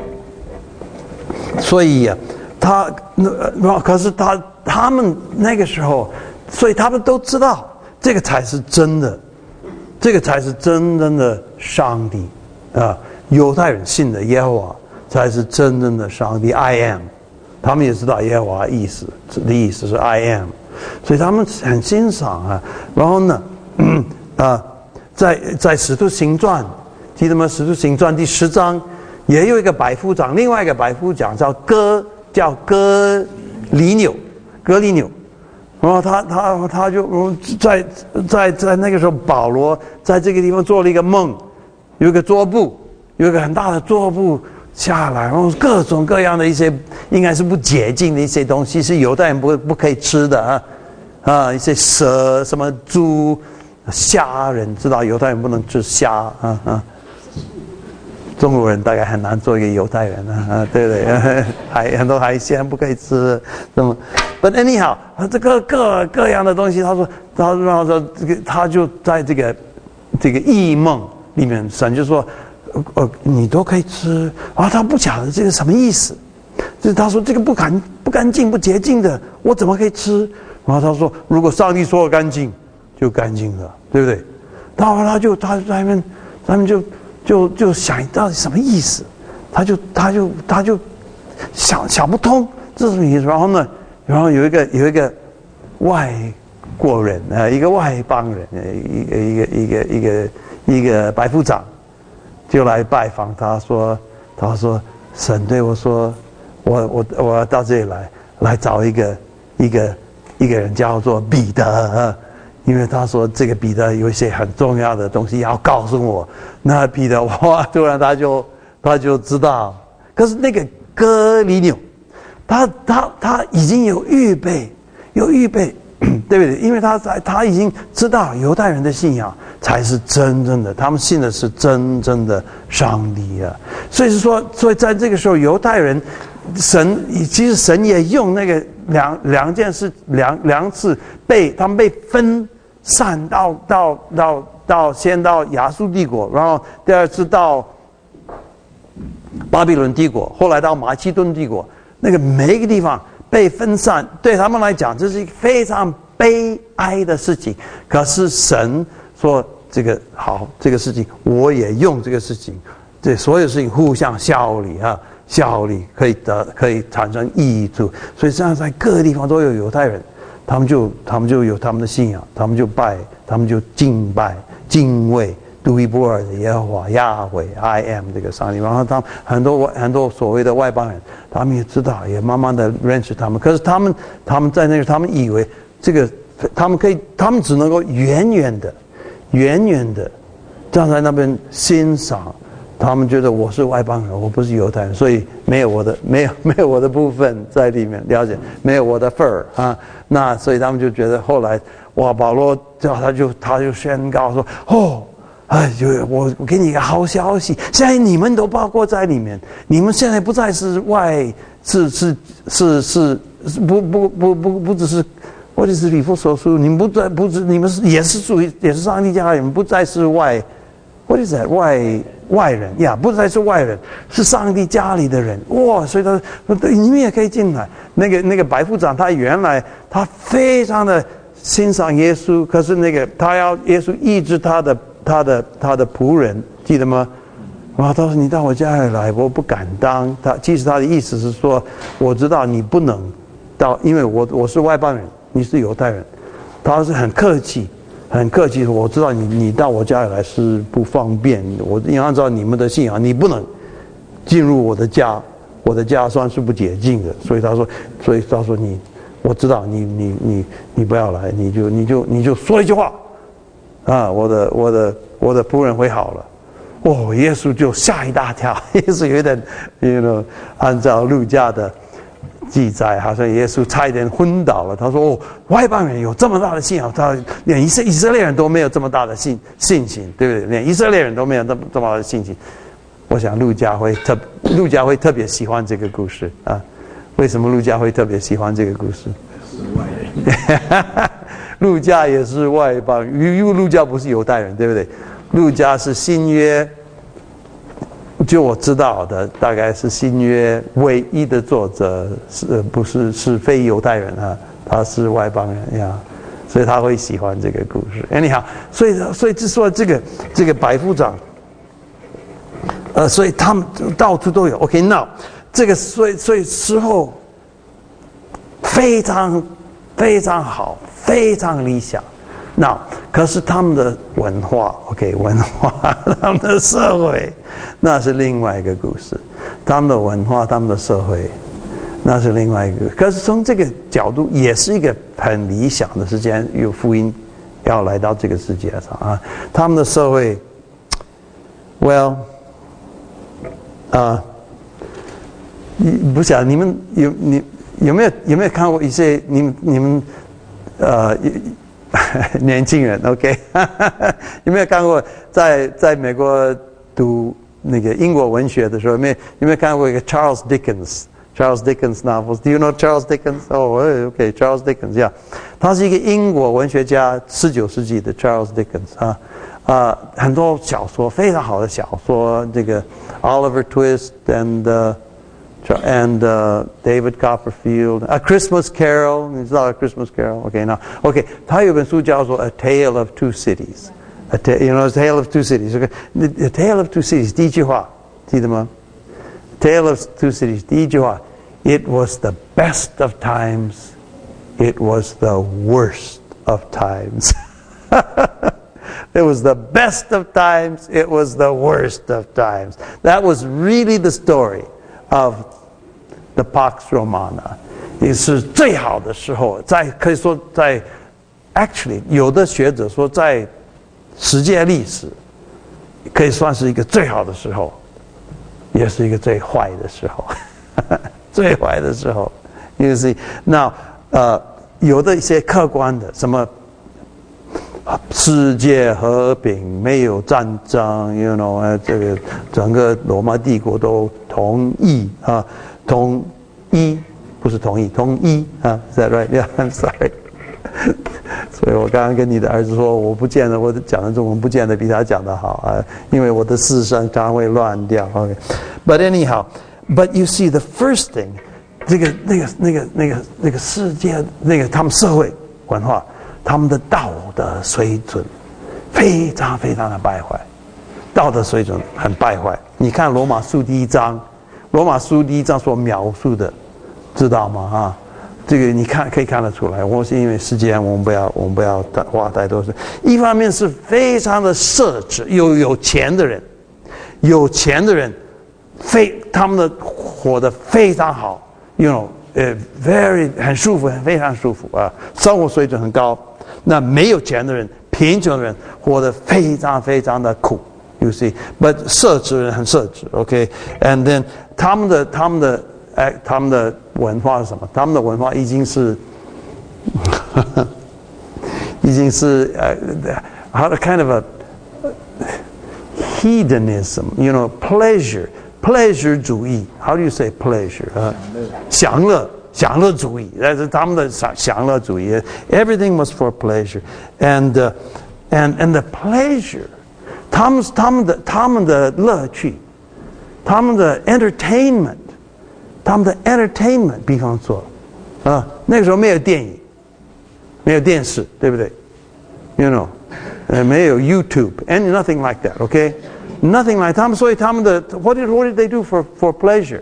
所以呀、啊，他那可是他他们那个时候，所以他们都知道这个才是真的，这个才是真正的上帝啊！犹太人信的耶和华才是真正的上帝 ，I am。他们也知道耶和华意思的意思是 I am， 所以他们很欣赏啊。然后呢，嗯啊，在在使徒行传，记得吗？使徒行传第十章。也有一个百夫长，另外一个百夫长叫哥，叫哥尼纽，哥尼纽，然后他他他就在在在那个时候，保罗在这个地方做了一个梦，有一个桌布，有一个很大的桌布下来，然后各种各样的一些应该是不洁净的一些东西，是犹太人不不可以吃的啊啊，一些蛇、什么猪、虾仁，知道犹太人不能吃虾啊啊。中国人大概很难做一个犹太人啊，对不对？海很多海鲜不可以吃，那么 ，But anyhow， 这个各各样的东西，他说，他然后这个他就在这个这个异梦里面，神就说，呃，你都可以吃啊，他不晓得这个什么意思， 就是他说这个不干不干净不洁净的，我怎么可以吃？然后他说，如果上帝说干净，就干净了，对不对？然后他就他他们他们就就就想到底什么意思？他就他就他就想想不通这是什么意思。然后呢，然后有一个有一个外国人啊、呃，一个外邦人，一个一个一个一个一个百夫长，就来拜访他说，他说神对我说，我我我要到这里来来找一个一个一个人叫做彼得。因为他说这个彼得有一些很重要的东西要告诉我，那彼得哇，突然他就他就知道。可是那个哥尼流，他他他已经有预备，有预备，对不对？因为他在他已经知道犹太人的信仰才是真正的，他们信的是真正的上帝啊。所以是说，所以在这个时候，犹太人。神其实神也用那个两两件事两两次被他们被分散到到到到先到亚述帝国，然后第二次到巴比伦帝国，后来到马其顿帝国。那个每一个地方被分散，对他们来讲这是一个非常悲哀的事情。可是神说这个好，这个事情我也用这个事情，对所有事情互相效力啊。效力可以得可以产生益处，所以这样在各个地方都有犹太人，他们就他们就有他们的信仰，他们就拜，他们就敬拜、敬畏独一无二的耶和华亚伟 I am 这个上帝。然后他们很多很多所谓的外邦人，他们也知道，也慢慢的认识他们。可是他们他们在那个，他们以为这个他们可以，他们只能够远远的、远远的站在那边欣赏。他们觉得我是外邦人，我不是犹太人，所以没有我的没有没有我的部分在里面，了解没有我的份儿啊。那所以他们就觉得后来哇，保罗叫他就他就宣告说，哦，哎，我我给你一个好消息，现在你们都包括在里面，你们现在不再是外，是是是是不不不不不只是。或者是以弗所书，你们不再不是你们是也是属于也是上帝家的人，不再是外。What is that? 外外人呀， yeah, 不再是外人，是上帝家里的人哇！所以他你们也可以进来。那个那个百夫长，他原来他非常的欣赏耶稣，可是那个他要耶稣医治他的他的他的仆人，记得吗？啊，他说你到我家里来，我不敢当。他其实他的意思是说，我知道你不能到，因为我我是外邦人，你是犹太人。他是很客气。很客气，我知道你你到我家里来是不方便，我按照你们的信仰，你不能进入我的家，我的家算是不洁净的。所以他说，所以他说你，我知道你你你你不要来，你就你就你就说一句话，啊，我的我的我的仆人会好了。哦，耶稣就吓一大跳，耶稣有点，you know，按照路加的记载，好像耶稣差一点昏倒了。他说：“哦，外邦人有这么大的信仰，他连以色以色列人都没有这么大的信信心，对不对？连以色列人都没有这么这么大的信心。”我想路加会特路加会特别喜欢这个故事啊。为什么路加会特别喜欢这个故事？ 是外人。 路加也是外邦，因为路加不是犹太人，对不对？路加是新约。就我知道的，大概是新约唯一的作者，是不是是非犹太人啊？他是外邦人呀，所以他会喜欢这个故事。anyhow，所以所以就说这个这个百夫长，呃，所以他们到处都有。OK， now 这个所以所以时候非常非常好，非常理想。那可是他们的文化 ，OK， 文化，他们的社会，那是另外一个故事。他们的文化，他们的社会，那是另外一个。可是从这个角度，也是一个很理想的时间，有福音要来到这个世界上啊。他们的社会 ，Well， 啊，你不晓得你们有你有没有有没有看过一些你们你们呃。年轻人 ，OK， 有没有看过在在美国读那个英国文学的时候，有没有有没有看过一个 Charles Dickens？Charles Dickens novels？Do you know Charles Dickens？ 哦、oh, ，OK，Charles Dickens， yeah， 他是一个英国文学家，十九世纪的 Charles Dickens 啊啊，很多小说非常好的小说，这个 Oliver Twist and、uh, and uh, David Copperfield, A Christmas Carol. 你知道 A Christmas Carol? Okay, now, okay. 他有本书叫做 A Tale of Two Cities. A ta- you know, A Tale of Two Cities. Okay, A Tale of Two Cities. 第一句话记得吗？ Tale of Two Cities. 第一句话 It was the best of times. It was the worst of times. It was the best of times. It was the worst of times. That was really the story of the Pax Romana. 也是最好的时候，在可以说在 actually 有的学者说在世界历史可以算是一个最好的时候，也是一个最坏的时候，最坏的时候。You see, now 呃有的一些客观的什么。世界和平，没有战争 ，you know， 呃，这个整个罗马帝国都统一啊，统一不是统一，统一啊 ，is that right? Yeah, I'm sorry. 所以我刚刚跟你的儿子说，我不见得我讲的中文不见得比他讲的好啊，因为我的四声常常会乱掉。OK, but anyhow, but you see the first thing， 这个那个那个那个那个世界那个他们社会文化。他们的道德水准非常非常的败坏，道德水准很败坏。你看罗马书第一章，罗马书第一章所描述的，知道吗？啊，这个你看可以看得出来。我是因为时间，我们不要我们不要花太多时间。一方面是非常的奢侈，有有钱的人，有钱的人，非他们的活得非常好 ，you know， 呃 ，very 很舒服，非常舒服啊，生活水准很高。那没有钱的人，贫穷的人活得非常非常的苦 ，you see，but 奢侈人很奢侈 ，OK，and then 他们的他们的哎他们的文化是什么？他们的文化已经是，已经是呃、uh, ，how kind of a hedonism，you know pleasure pleasure 主义 ，how do you say pleasure 啊、uh, ？享乐。享乐主义，那是他们的享乐主义。Everything was for pleasure, and uh, and and the pleasure， 他们他们的他们的乐趣，他们的 entertainment， 他们的 entertainment， 比方说，啊，那个时候没有电影，没有电视，对不对 ？You know， 呃，没有 YouTube，and nothing like that. Okay, nothing like 他们，所以他们的 what did what did they do for for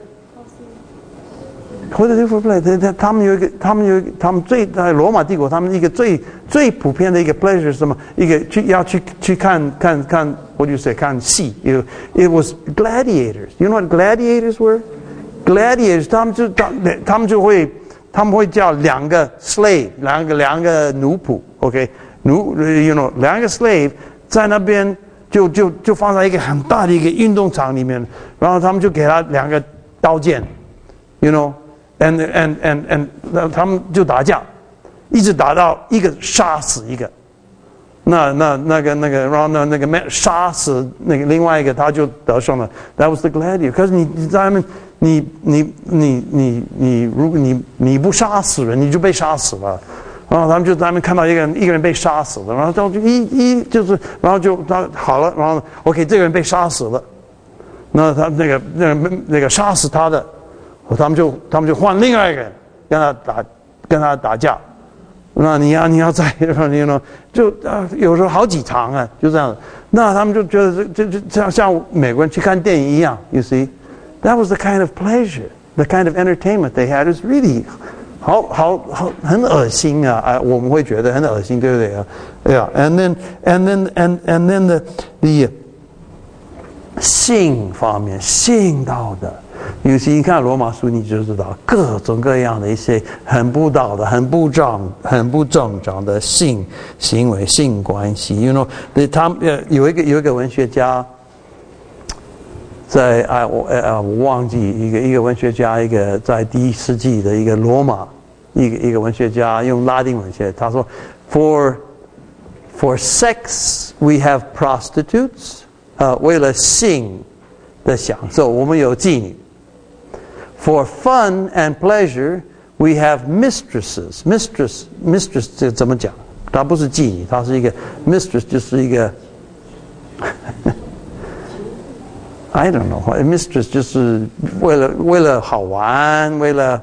pleasure？What do they do for play？ 他他们有一个，他们有一个，他们最在罗马帝国，他们一个最最普遍的一个 pleasure 是什么？一个去要去去看看看 ，what do you say？ 看戏。You it was gladiators. You know what gladiators were? Gladiators， 他们就他他们就会他们会叫两个 slave， 两个两个奴仆 ，OK， 奴 ，you know， 两个 slave 在那边就就就放在一个很大的一个运动场里面，然后他们就给他两个刀剑 ，you know。And and and and 他们就打架，一直打到一个杀死一个，那那那个那个，然后呢那个杀死那个另外一个，他就得胜了。That was the gladiator。可是你你在他们，你你你你你，如果你你不杀死人，你就被杀死了。然后他们就在那边看到一个人一个人被杀死了，然后就一一就是，然后就他好了，然后 OK 这个人被杀死了，那他那个那个那个杀死他的。他们就他们就换另外一个人跟他打跟他打架，那你要你要在你呢就啊有时候好几场啊就这样，那他们就觉得这这这样像美国人去看电影一样 ，you see， that was the kind of pleasure, the kind of entertainment they had is really 好好好很恶心啊啊我们会觉得很恶心，对不对啊？对啊 ，and then and then and and then the the 性方面性道德。尤其你看罗马书，你就知道各种各样的一些很不道德、很不正、很不正常的性行为、性关系。You know， 他们有一个有一个文学家，在啊我呃我忘记一个一个文学家，一个在第一世纪的一个罗马一个一个文学家用拉丁文写，他说 ：“For for sex we have prostitutes， 呃，为了性的享受，我们有妓女。” For fun and pleasure, we have mistresses. Mistress, mistress 这怎么讲？它不是妓女，它是一个 mistress， 就是一个 I don't know. Mistress 就是为了为了好玩，为了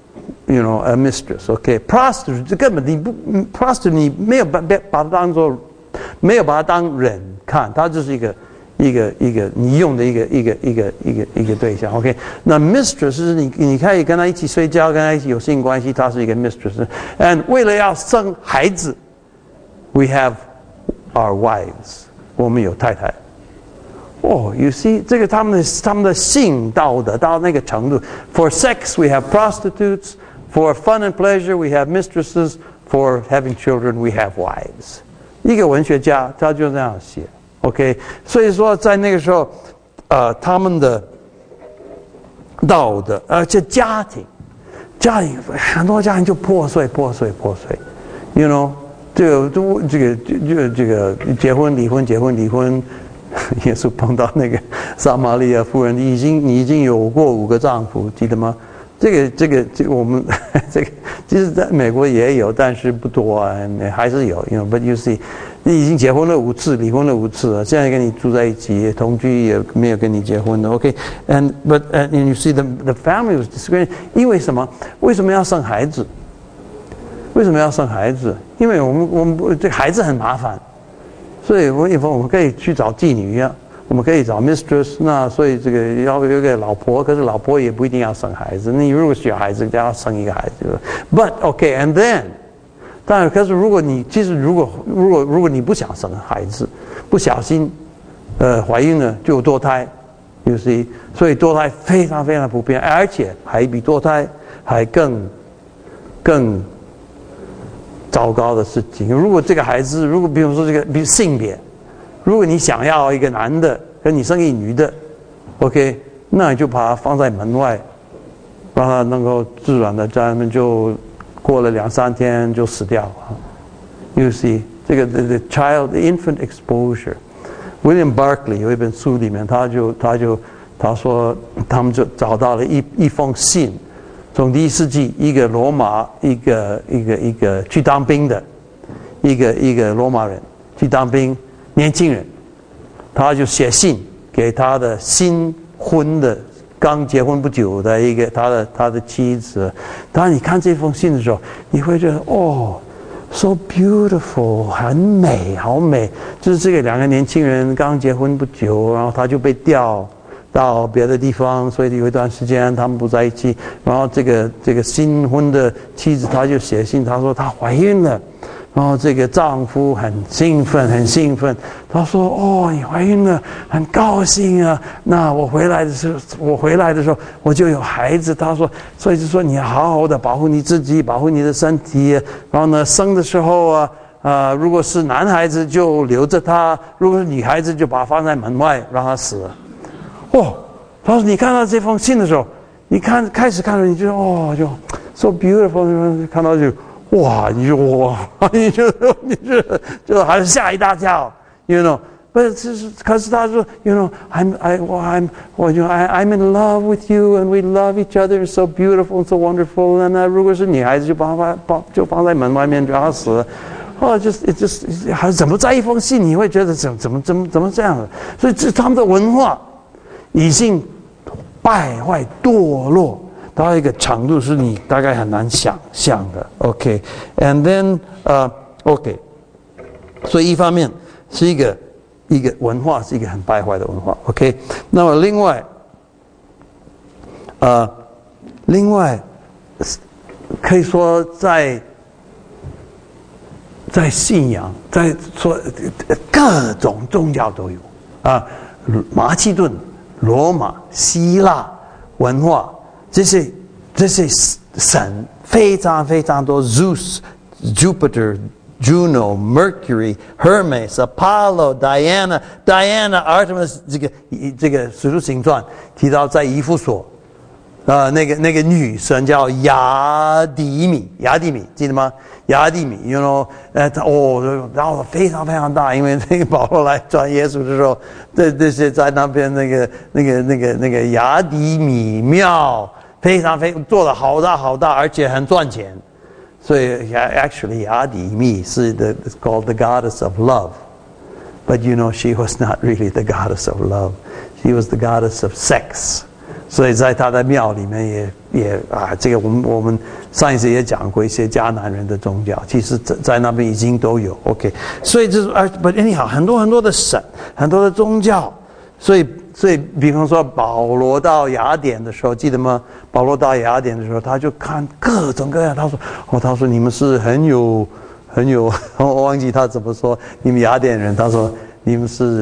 you know a mistress. Okay, prostitute 这根本你不 prostitute 你没有把把它当做没有把它当人看，它就是一个一个一个你用的一个一个一个一个一个对象。OK， 那 mistress 是你你可以跟他一起睡觉，跟他一起有性关系，他是一个 mistress。And 为了要生孩子 ，we have our wives， 我们有太太。哦、oh, ，you see， 这个他们的他们的性道德到那个程度。For sex we have prostitutes. For fun and pleasure we have mistresses. For having children we have wives. 一个文学家他就这样写。OK， 所以说在那个时候，呃，他们的道德，而且家庭，家庭很多家庭就破碎、破碎、破碎。You know， 这个都这个这个这个结婚、离婚、结婚、离婚。耶稣碰到那个撒玛利亚妇人，你已经你已经有过五个丈夫，记得吗？这个这个这个我们这个其实在美国也有，但是不多啊，还是有。You know, but you see， 你已经结婚了五次，离婚了五次了，现在跟你住在一起，同居也没有跟你结婚的。OK，and、okay? but and you see the the family was disagreeing， 因为什么？为什么要生孩子？为什么要生孩子？因为我们我们这孩子很麻烦。所以我以后我们可以去找妓女呀、啊，我们可以找 mistress。那所以这个要有一个老婆，可是老婆也不一定要生孩子。你如果需要孩子，就要生一个孩子。But okay, and then， 当然，可是如果你其实如果如果如果你不想生孩子，不小心呃怀孕了就有堕胎 ，you see， 所以堕胎非常非常普遍，而且还比堕胎还更更。糟糕的事情。如果这个孩子，如果比如说这个，比如性别，如果你想要一个男的，跟你生一女的 ，OK， 那你就把它放在门外，让它能够自然的在那边就过了两三天就死掉了。You see， 这个 the, the child the infant exposure。William Barclay 有一本书里面，他就他就他说他们就找到了一一封信。从第一世纪，一个罗马，一个一个一个去当兵的，一个一个罗马人去当兵，年轻人，他就写信给他的新婚的、刚结婚不久的一个他的他的妻子。当你看这封信的时候，你会觉得哦 ，so beautiful， 很美，好美。就是这个两个年轻人刚结婚不久，然后他就被调。到别的地方，所以有一段时间他们不在一起。然后这个这个新婚的妻子，她就写信，她说她怀孕了。然后这个丈夫很兴奋，很兴奋。他说：“哦，你怀孕了，很高兴啊！那我回来的时候，我回来的时候我就有孩子。”他说：“所以就说你要好好的保护你自己，保护你的身体。然后呢，生的时候啊，呃，如果是男孩子就留着他；如果是女孩子就把他放在门外，让他死。”哦，他说你看到这封信的时候，你看开始看到你就哦就 so beautiful， 看到就哇，你就哇，你就你就就还是吓一大跳 ，you know。不是，可是他说 ，you know I'm I I'm well, you know I I'm in love with you and we love each other so beautiful and so wonderful。那如果是女孩子就把她放就放在门外面让她死了。哦，就是就是还怎么在一封信你会觉得怎么怎么怎么怎么这样的？所以这他们的文化。已经败坏堕落到一个程度，是你大概很难想象的。OK，and then 呃 OK， 所以一方面是一个一个文化，是一个很败坏的文化。OK， 那么另外呃另外可以说在在信仰，在说各种宗教都有啊，马其顿。罗马、希腊文化，这些这些神非常非常多 ，Zeus、Jupiter、Juno、Mercury、Hermes、Apollo、Diana、Diana、Artemis， 这个这个《使徒行传》提到在以弗所，啊、呃，那个那个女神叫雅迪米，雅迪米记得吗？雅迪米 ，you know， 呃，哦，然后非常非常大，因为那个保罗来传耶稣的时候，这这些在那边那个那个那个那个雅迪米庙，非常非常做得好大好大，而且很赚钱，所以 actually 雅迪米是 the it's called the goddess of love， But you know, she was not really the goddess of love. She was the goddess of sex. 所以在她的庙里面也也啊，这个我们我们上一次也讲过一些迦南人的宗教，其实在在那边已经都有 OK。所以就是啊 ，But anyhow， 很多很多的神，很多的宗教，所以所以比方说保罗到雅典的时候，记得吗？保罗到雅典的时候，他就看各种各样，他说哦，他说你们是很有很有，我忘记他怎么说，你们雅典人，他说你们是。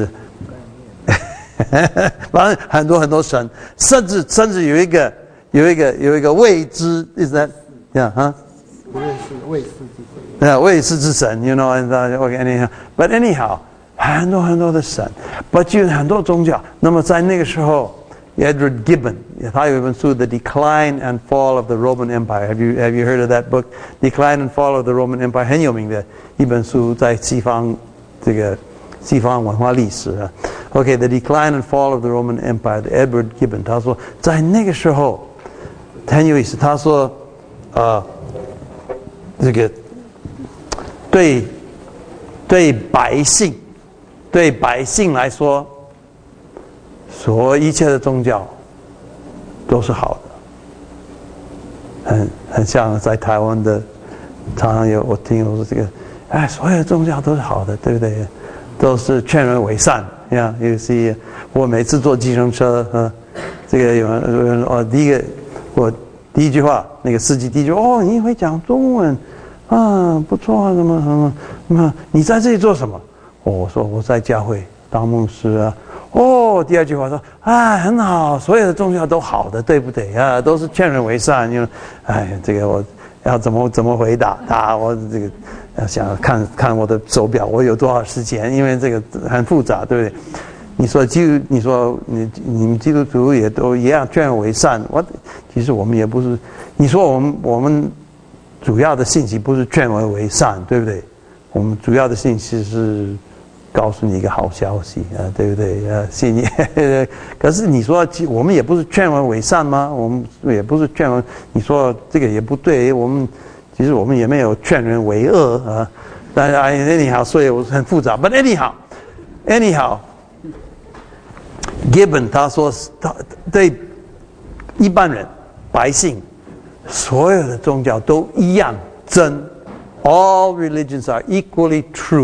反正很多很多神，甚至甚至有一个有一个有一个未知 ，is that yeah 哈？ 不认识未识之神。 啊，未识之神 ，you know and okay anyhow, but anyhow 很多很多的神 ，but 就很多宗教。那么在那个时候 ，Edward Gibbon 他有一本书《The Decline and Fall of the Roman Empire》。Have you have you heard of that book? Decline and Fall of the Roman Empire 很有名的一本书，在西方这个西方文化历史啊。Okay, The Decline and Fall of the Roman Empire, Edward Gibbon 他说，在那个时候很有意思。他说，呃，这个对对百姓，对百姓来说，所有一切的宗教都是好的，很很像在台湾的，常常有我听我说这个，哎，所有的宗教都是好的，对不对？都是劝人为善。呀、yeah, ，you see， 我每次坐计程车，呃，这个有人有人哦，第一个我第一句话，那个司机第一句哦，你会讲中文啊，不错啊，什么什么，那你在这里做什么？哦，我说我在教会当牧师啊。哦，第二句话说，啊，很好，所有的宗教都好的，对不对啊？都是劝人为善，因为，哎，这个我要怎么怎么回答啊？我这个。想看看我的手表，我有多少时间？因为这个很复杂，对不对？你说基，你说你你们基督徒也都一样劝人为善，我其实我们也不是。你说我们我们主要的信息不是劝人为善，对不对？我们主要的信息是告诉你一个好消息啊，对不对？啊，信你。可是你说我们也不是劝人为善吗？我们也不是劝人，你说这个也不对，我们。其实我们也没有劝人为恶啊，但是 anyhow， 所以我很复杂。But anyhow，anyhow， Gibbon 他说他对一般人百姓，所有的宗教都一样真 ，all religions are equally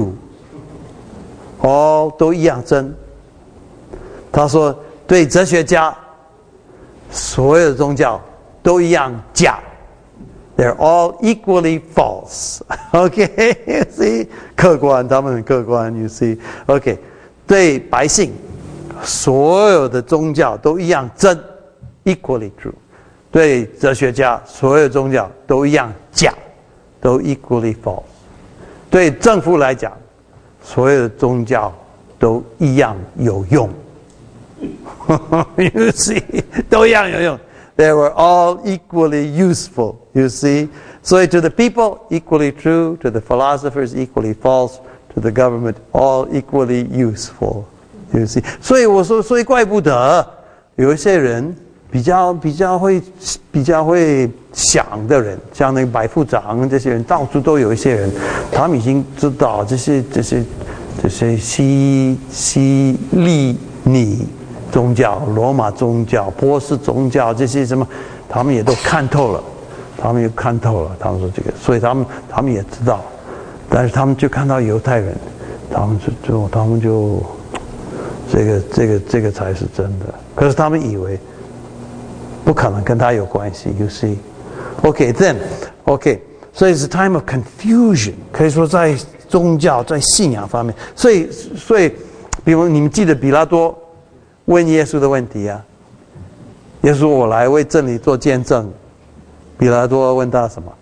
true，all 都一样真。他说对哲学家，所有的宗教都一样假。They're all equally false. Okay, you see? 客观，他们很客观 you see? Okay, 对百姓，所有的宗教都一样真 equally true. 对哲学家，所有宗教都一样假，都 equally false. 对政府来讲，所有的宗教都一样有用。You see? 都一样有用。They were all equally useful, you see. So to the people, equally true. To the philosophers, equally false. To the government, all equally useful, you see. 所以我说，所以怪不得有一些人比较比较会比较会想的人，像那个百夫长这些人，到处都有一些人，他们已经知道这些这些这些西西利尼。宗教、罗马宗教、波斯宗教这些什么，他们也都看透了，他们也看透了。他们说这个，所以他们他们也知道，但是他们就看到犹太人，他们就就他们就这个这个这个才是真的。可是他们以为不可能跟他有关系。You see, okay, then, okay. 所以是 time of confusion， 可以说在宗教、在信仰方面。所以所以，比如你们记得比拉多。问耶稣的问题啊，耶稣我来为真理做见证。比拉多问他什么？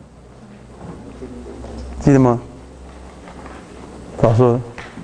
记得吗？他说：“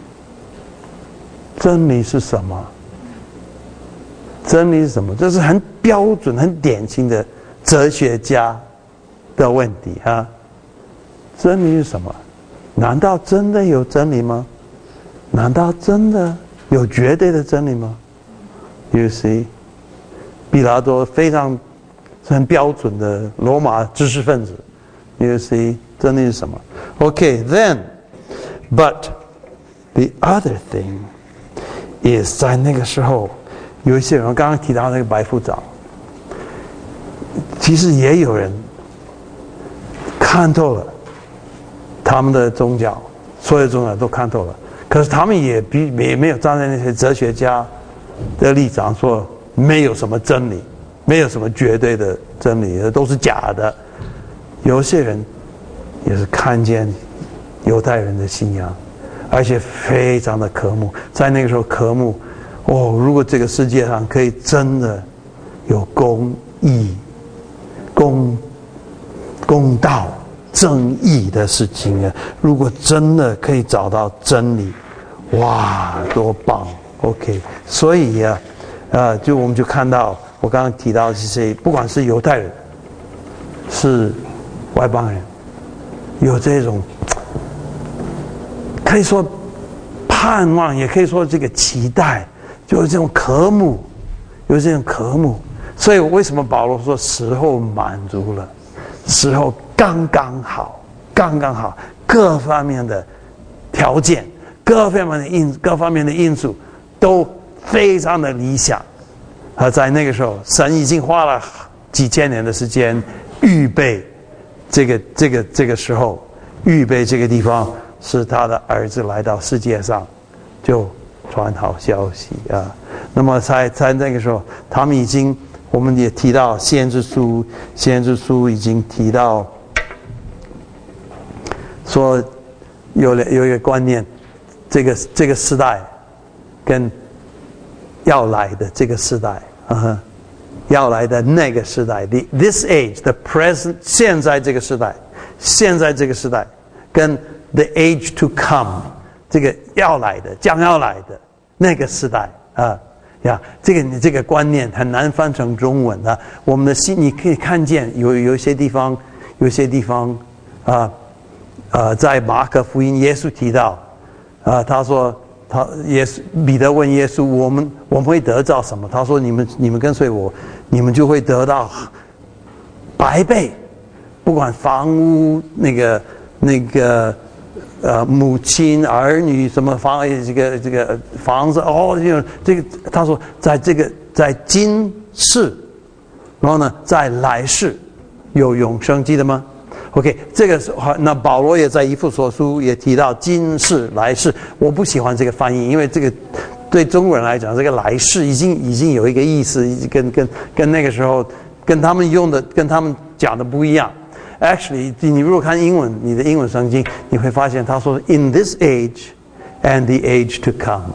真理是什么？真理是什么？”这是很标准、很典型的哲学家的问题啊。真理是什么？难道真的有真理吗？难道真的有绝对的真理吗？You see， 比拉多非常很标准的罗马知识分子。You see， 真理是什么 ？Okay, then, but The other thing is 在那个时候，有一些人刚刚提到那个白夫长，其实也有人看透了他们的宗教，所有宗教都看透了，可是他们也比也没有站在那些哲学家的立场说没有什么真理，没有什么绝对的真理，都是假的。有些人也是看见犹太人的信仰，而且非常的渴慕，在那个时候渴慕哦，如果这个世界上可以真的有公义、公公道、正义的事情啊，如果真的可以找到真理，哇，多棒 ！OK， 所以呀、啊，呃，就我们就看到我刚刚提到这些，不管是犹太人，是外邦人，有这种可以说盼望，也可以说这个期待，就是这种渴慕，有这种渴慕。所以为什么保罗说时候满足了，时候刚刚好，刚刚好，各方面的条件，各方面的因各方面的因素都非常的理想。而在那个时候，神已经花了几千年的时间预备这个这个这个时候，预备这个地方，是他的儿子来到世界上，就传好消息啊。那么在在那个时候，他们已经，我们也提到先知书，先知书已经提到说有了有一个观念，这个这个时代跟要来的这个时代啊，要来的那个时代 ，the this age the present 现在这个时代，现在这个时代跟 the age to come 这个要来的将要来的那个时代啊呀，这个你这个观念很难翻成中文啊。我们的心你可以看见有有一些地方，有些地方啊呃，在马可福音耶稣提到啊，他说。他耶稣彼得问耶稣：“我们我们会得到什么？”他说：“你们你们跟随我，你们就会得到百倍，不管房屋那个那个呃母亲儿女什么房这个这个房子哦，这个他说在这个在今世，然后呢在来世有永生，记得吗？OK， 这个那保罗也在以弗所书也提到今世来世，我不喜欢这个翻译，因为这个对中国人来讲，这个来世已经已经有一个意思，跟跟跟那个时候跟他们用的跟他们讲的不一样。Actually， 你如果看英文，你的英文圣经，你会发现他说 "In this age and the age to come,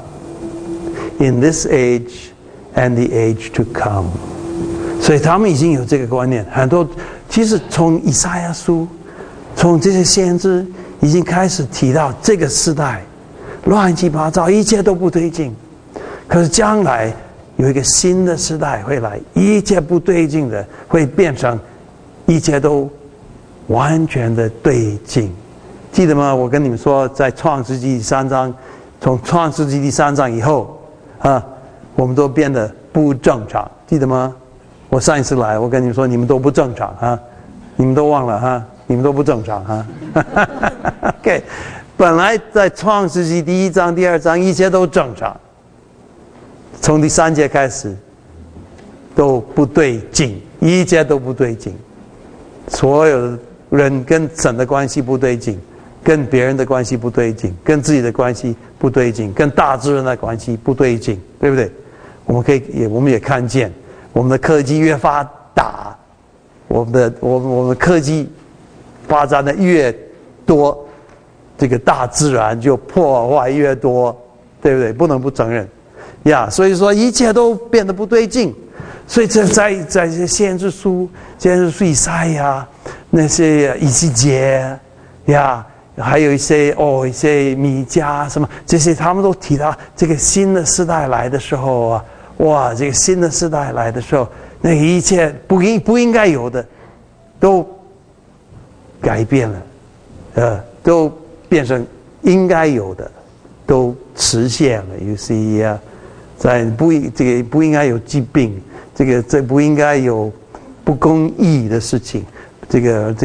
in this age and the age to come"， 所以他们已经有这个观念，很多。其实从以赛亚书，从这些先知已经开始提到这个时代乱七八糟，一切都不对劲。可是将来有一个新的时代会来，一切不对劲的会变成一切都完全的对劲。记得吗？我跟你们说，在创世纪第三章，从创世纪第三章以后啊，我们都变得不正常，记得吗？我上一次来，我跟你们说，你们都不正常哈，你们都忘了哈，你们都不正常哈。OK， 本来在创世纪第一章、第二章一切都正常，从第三节开始都不对劲，一切都不对劲，所有的人跟神的关系不对劲，跟别人的关系不对劲，跟自己的关系不对劲，跟大自然的关系不对劲，对不对？我们可以也我们也看见。我们的科技越发达，我们的我们我们的科技发展的越多，这个大自然就破坏越多，对不对？不能不承认呀。所以说一切都变得不对劲。所以这在在这些先知书、先知书以赛亚、那些以西结呀，还有一些哦一些米迦什么这些，他们都提到这个新的时代来的时候啊。哇，这个新的时代来的时候，那一切不应不应该有的，都改变了，呃，都变成应该有的，都实现了。You see 啊，在不这个不应该有疾病，这个这不应该有不公义的事情，这个这个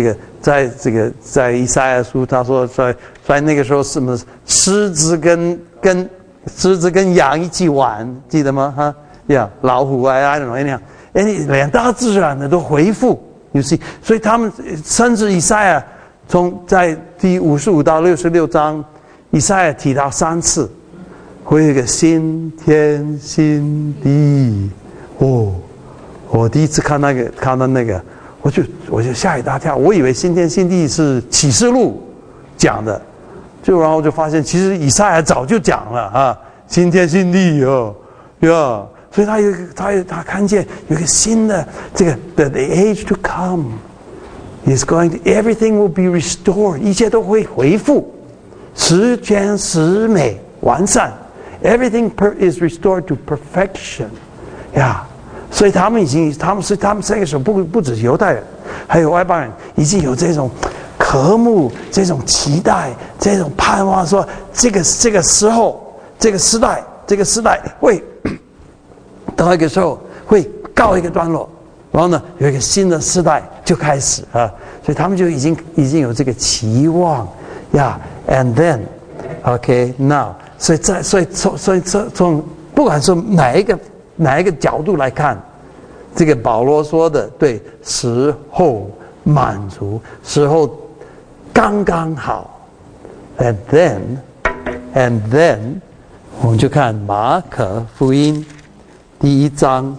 在这个在以赛亚书，他说在在那个时候什么狮子跟跟狮子跟羊一起玩，记得吗？哈呀， yeah, 老虎啊 ，I don't know anyhow， 哎，连大自然的都回复 ，you see， 所以他们甚至以赛亚从在第五十五到六十六章，以赛亚提到三次，会有一个新天新地。哦，我第一次看那个看到那个。我就我就吓一大跳，我以为新天新地是启示录讲的，就然后就发现其实以赛亚早就讲了啊，新天新地哦，呀，所以他有他他看见有一个新的这个 the the age to come is going to everything will be restored， 一切都会恢复，十全十美完善 ，everything per, is restored to perfection， 呀。所以他们已经，他们是他们这个时候不不止犹太人，还有外邦人，已经有这种渴慕、这种期待、这种盼望，说这个这个时候、这个时代、这个时代会到一个时候会告一个段落，然后呢，有一个新的时代就开始啊，所以他们就已经已经有这个期望呀。Yeah, and then, okay, now， 所以在所以从所以从从不管是哪一个。哪一个角度来看，这个保罗说的对，时候满足，时候刚刚好。And then, and then， 我们就看马可福音第一章，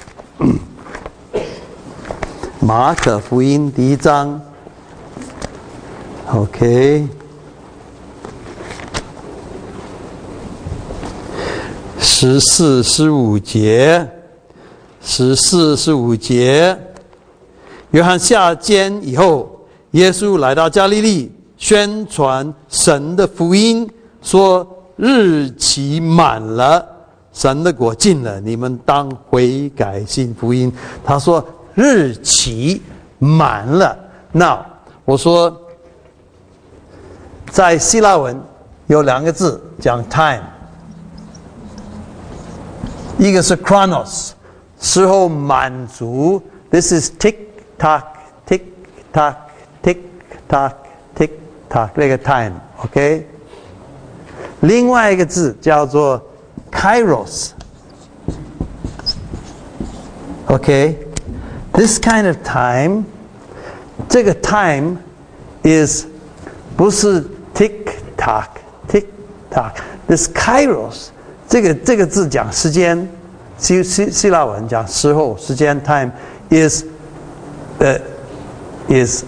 马可福音第一章 ，OK。十四、十五节，十四、十五节，约翰下监以后，耶稣来到加利利，宣传神的福音，说日期满了，神的国近了，你们当悔改信福音。他说日期满了。那我说，在希腊文有两个字讲 time。一个是 chronos， 时候满足 ，this is tick tock tick tock tick tock tick tock 那个 time，OK、okay? 另外一个字叫做 kairos，OK、okay? This kind of time， 这个 time is 不是 tick tock tick tock，this kairos。这个这个字讲时间，希希希腊文讲时候时间 time is 呃、uh, is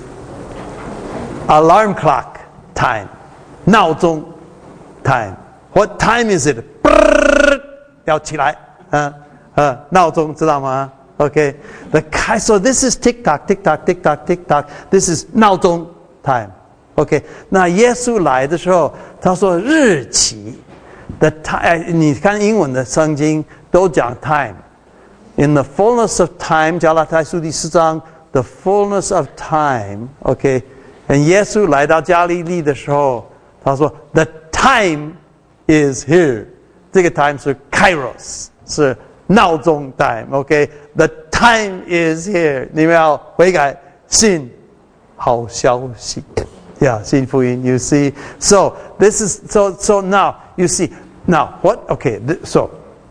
alarm clock time 闹钟 time what time is it 要起来啊啊闹钟知道吗 OK the so this is tick tock tick tock tick tock tick tock this is 闹钟 time OK 那耶稣来的时候他说日期The time， 你看英文的圣经都讲 time。In the fullness of time， 加拉太书第四章 ，the fullness of time，OK。and 耶稣来到加利利的时候，他说 the time is here。这个 time 是 kairos， 是闹钟 time，OK。the time is here， 你们要悔改信好消息。Yeah, 信福音 you see. So this is so so now you see now what okay so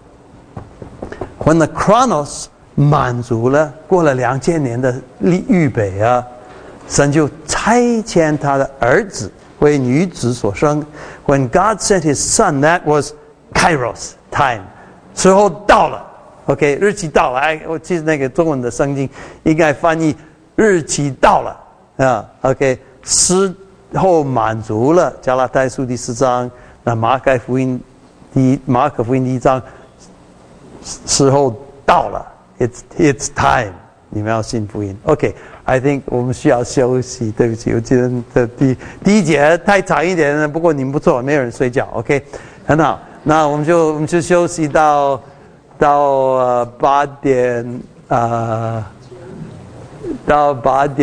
when the chronos 满足了过了两千年的预备啊，神就差遣他的儿子为女子所生。When God sent His Son, that was kairos time， 时候到了 ，OK， 日期到了。哎，我记得那个中文的圣经应该翻译日期到了啊 ，OK。时候满足了，加拉太书第四章，那马可福音第一马可福音第一章，时候到了 ，it's it's time， 你们要信福音。OK，I think 我们需要休息，对不起，我记得这第第一节太长一点，不过你们不错，没有人睡觉 ，OK， 很好，那我们就我们就休息到到呃八点啊、呃，到八点。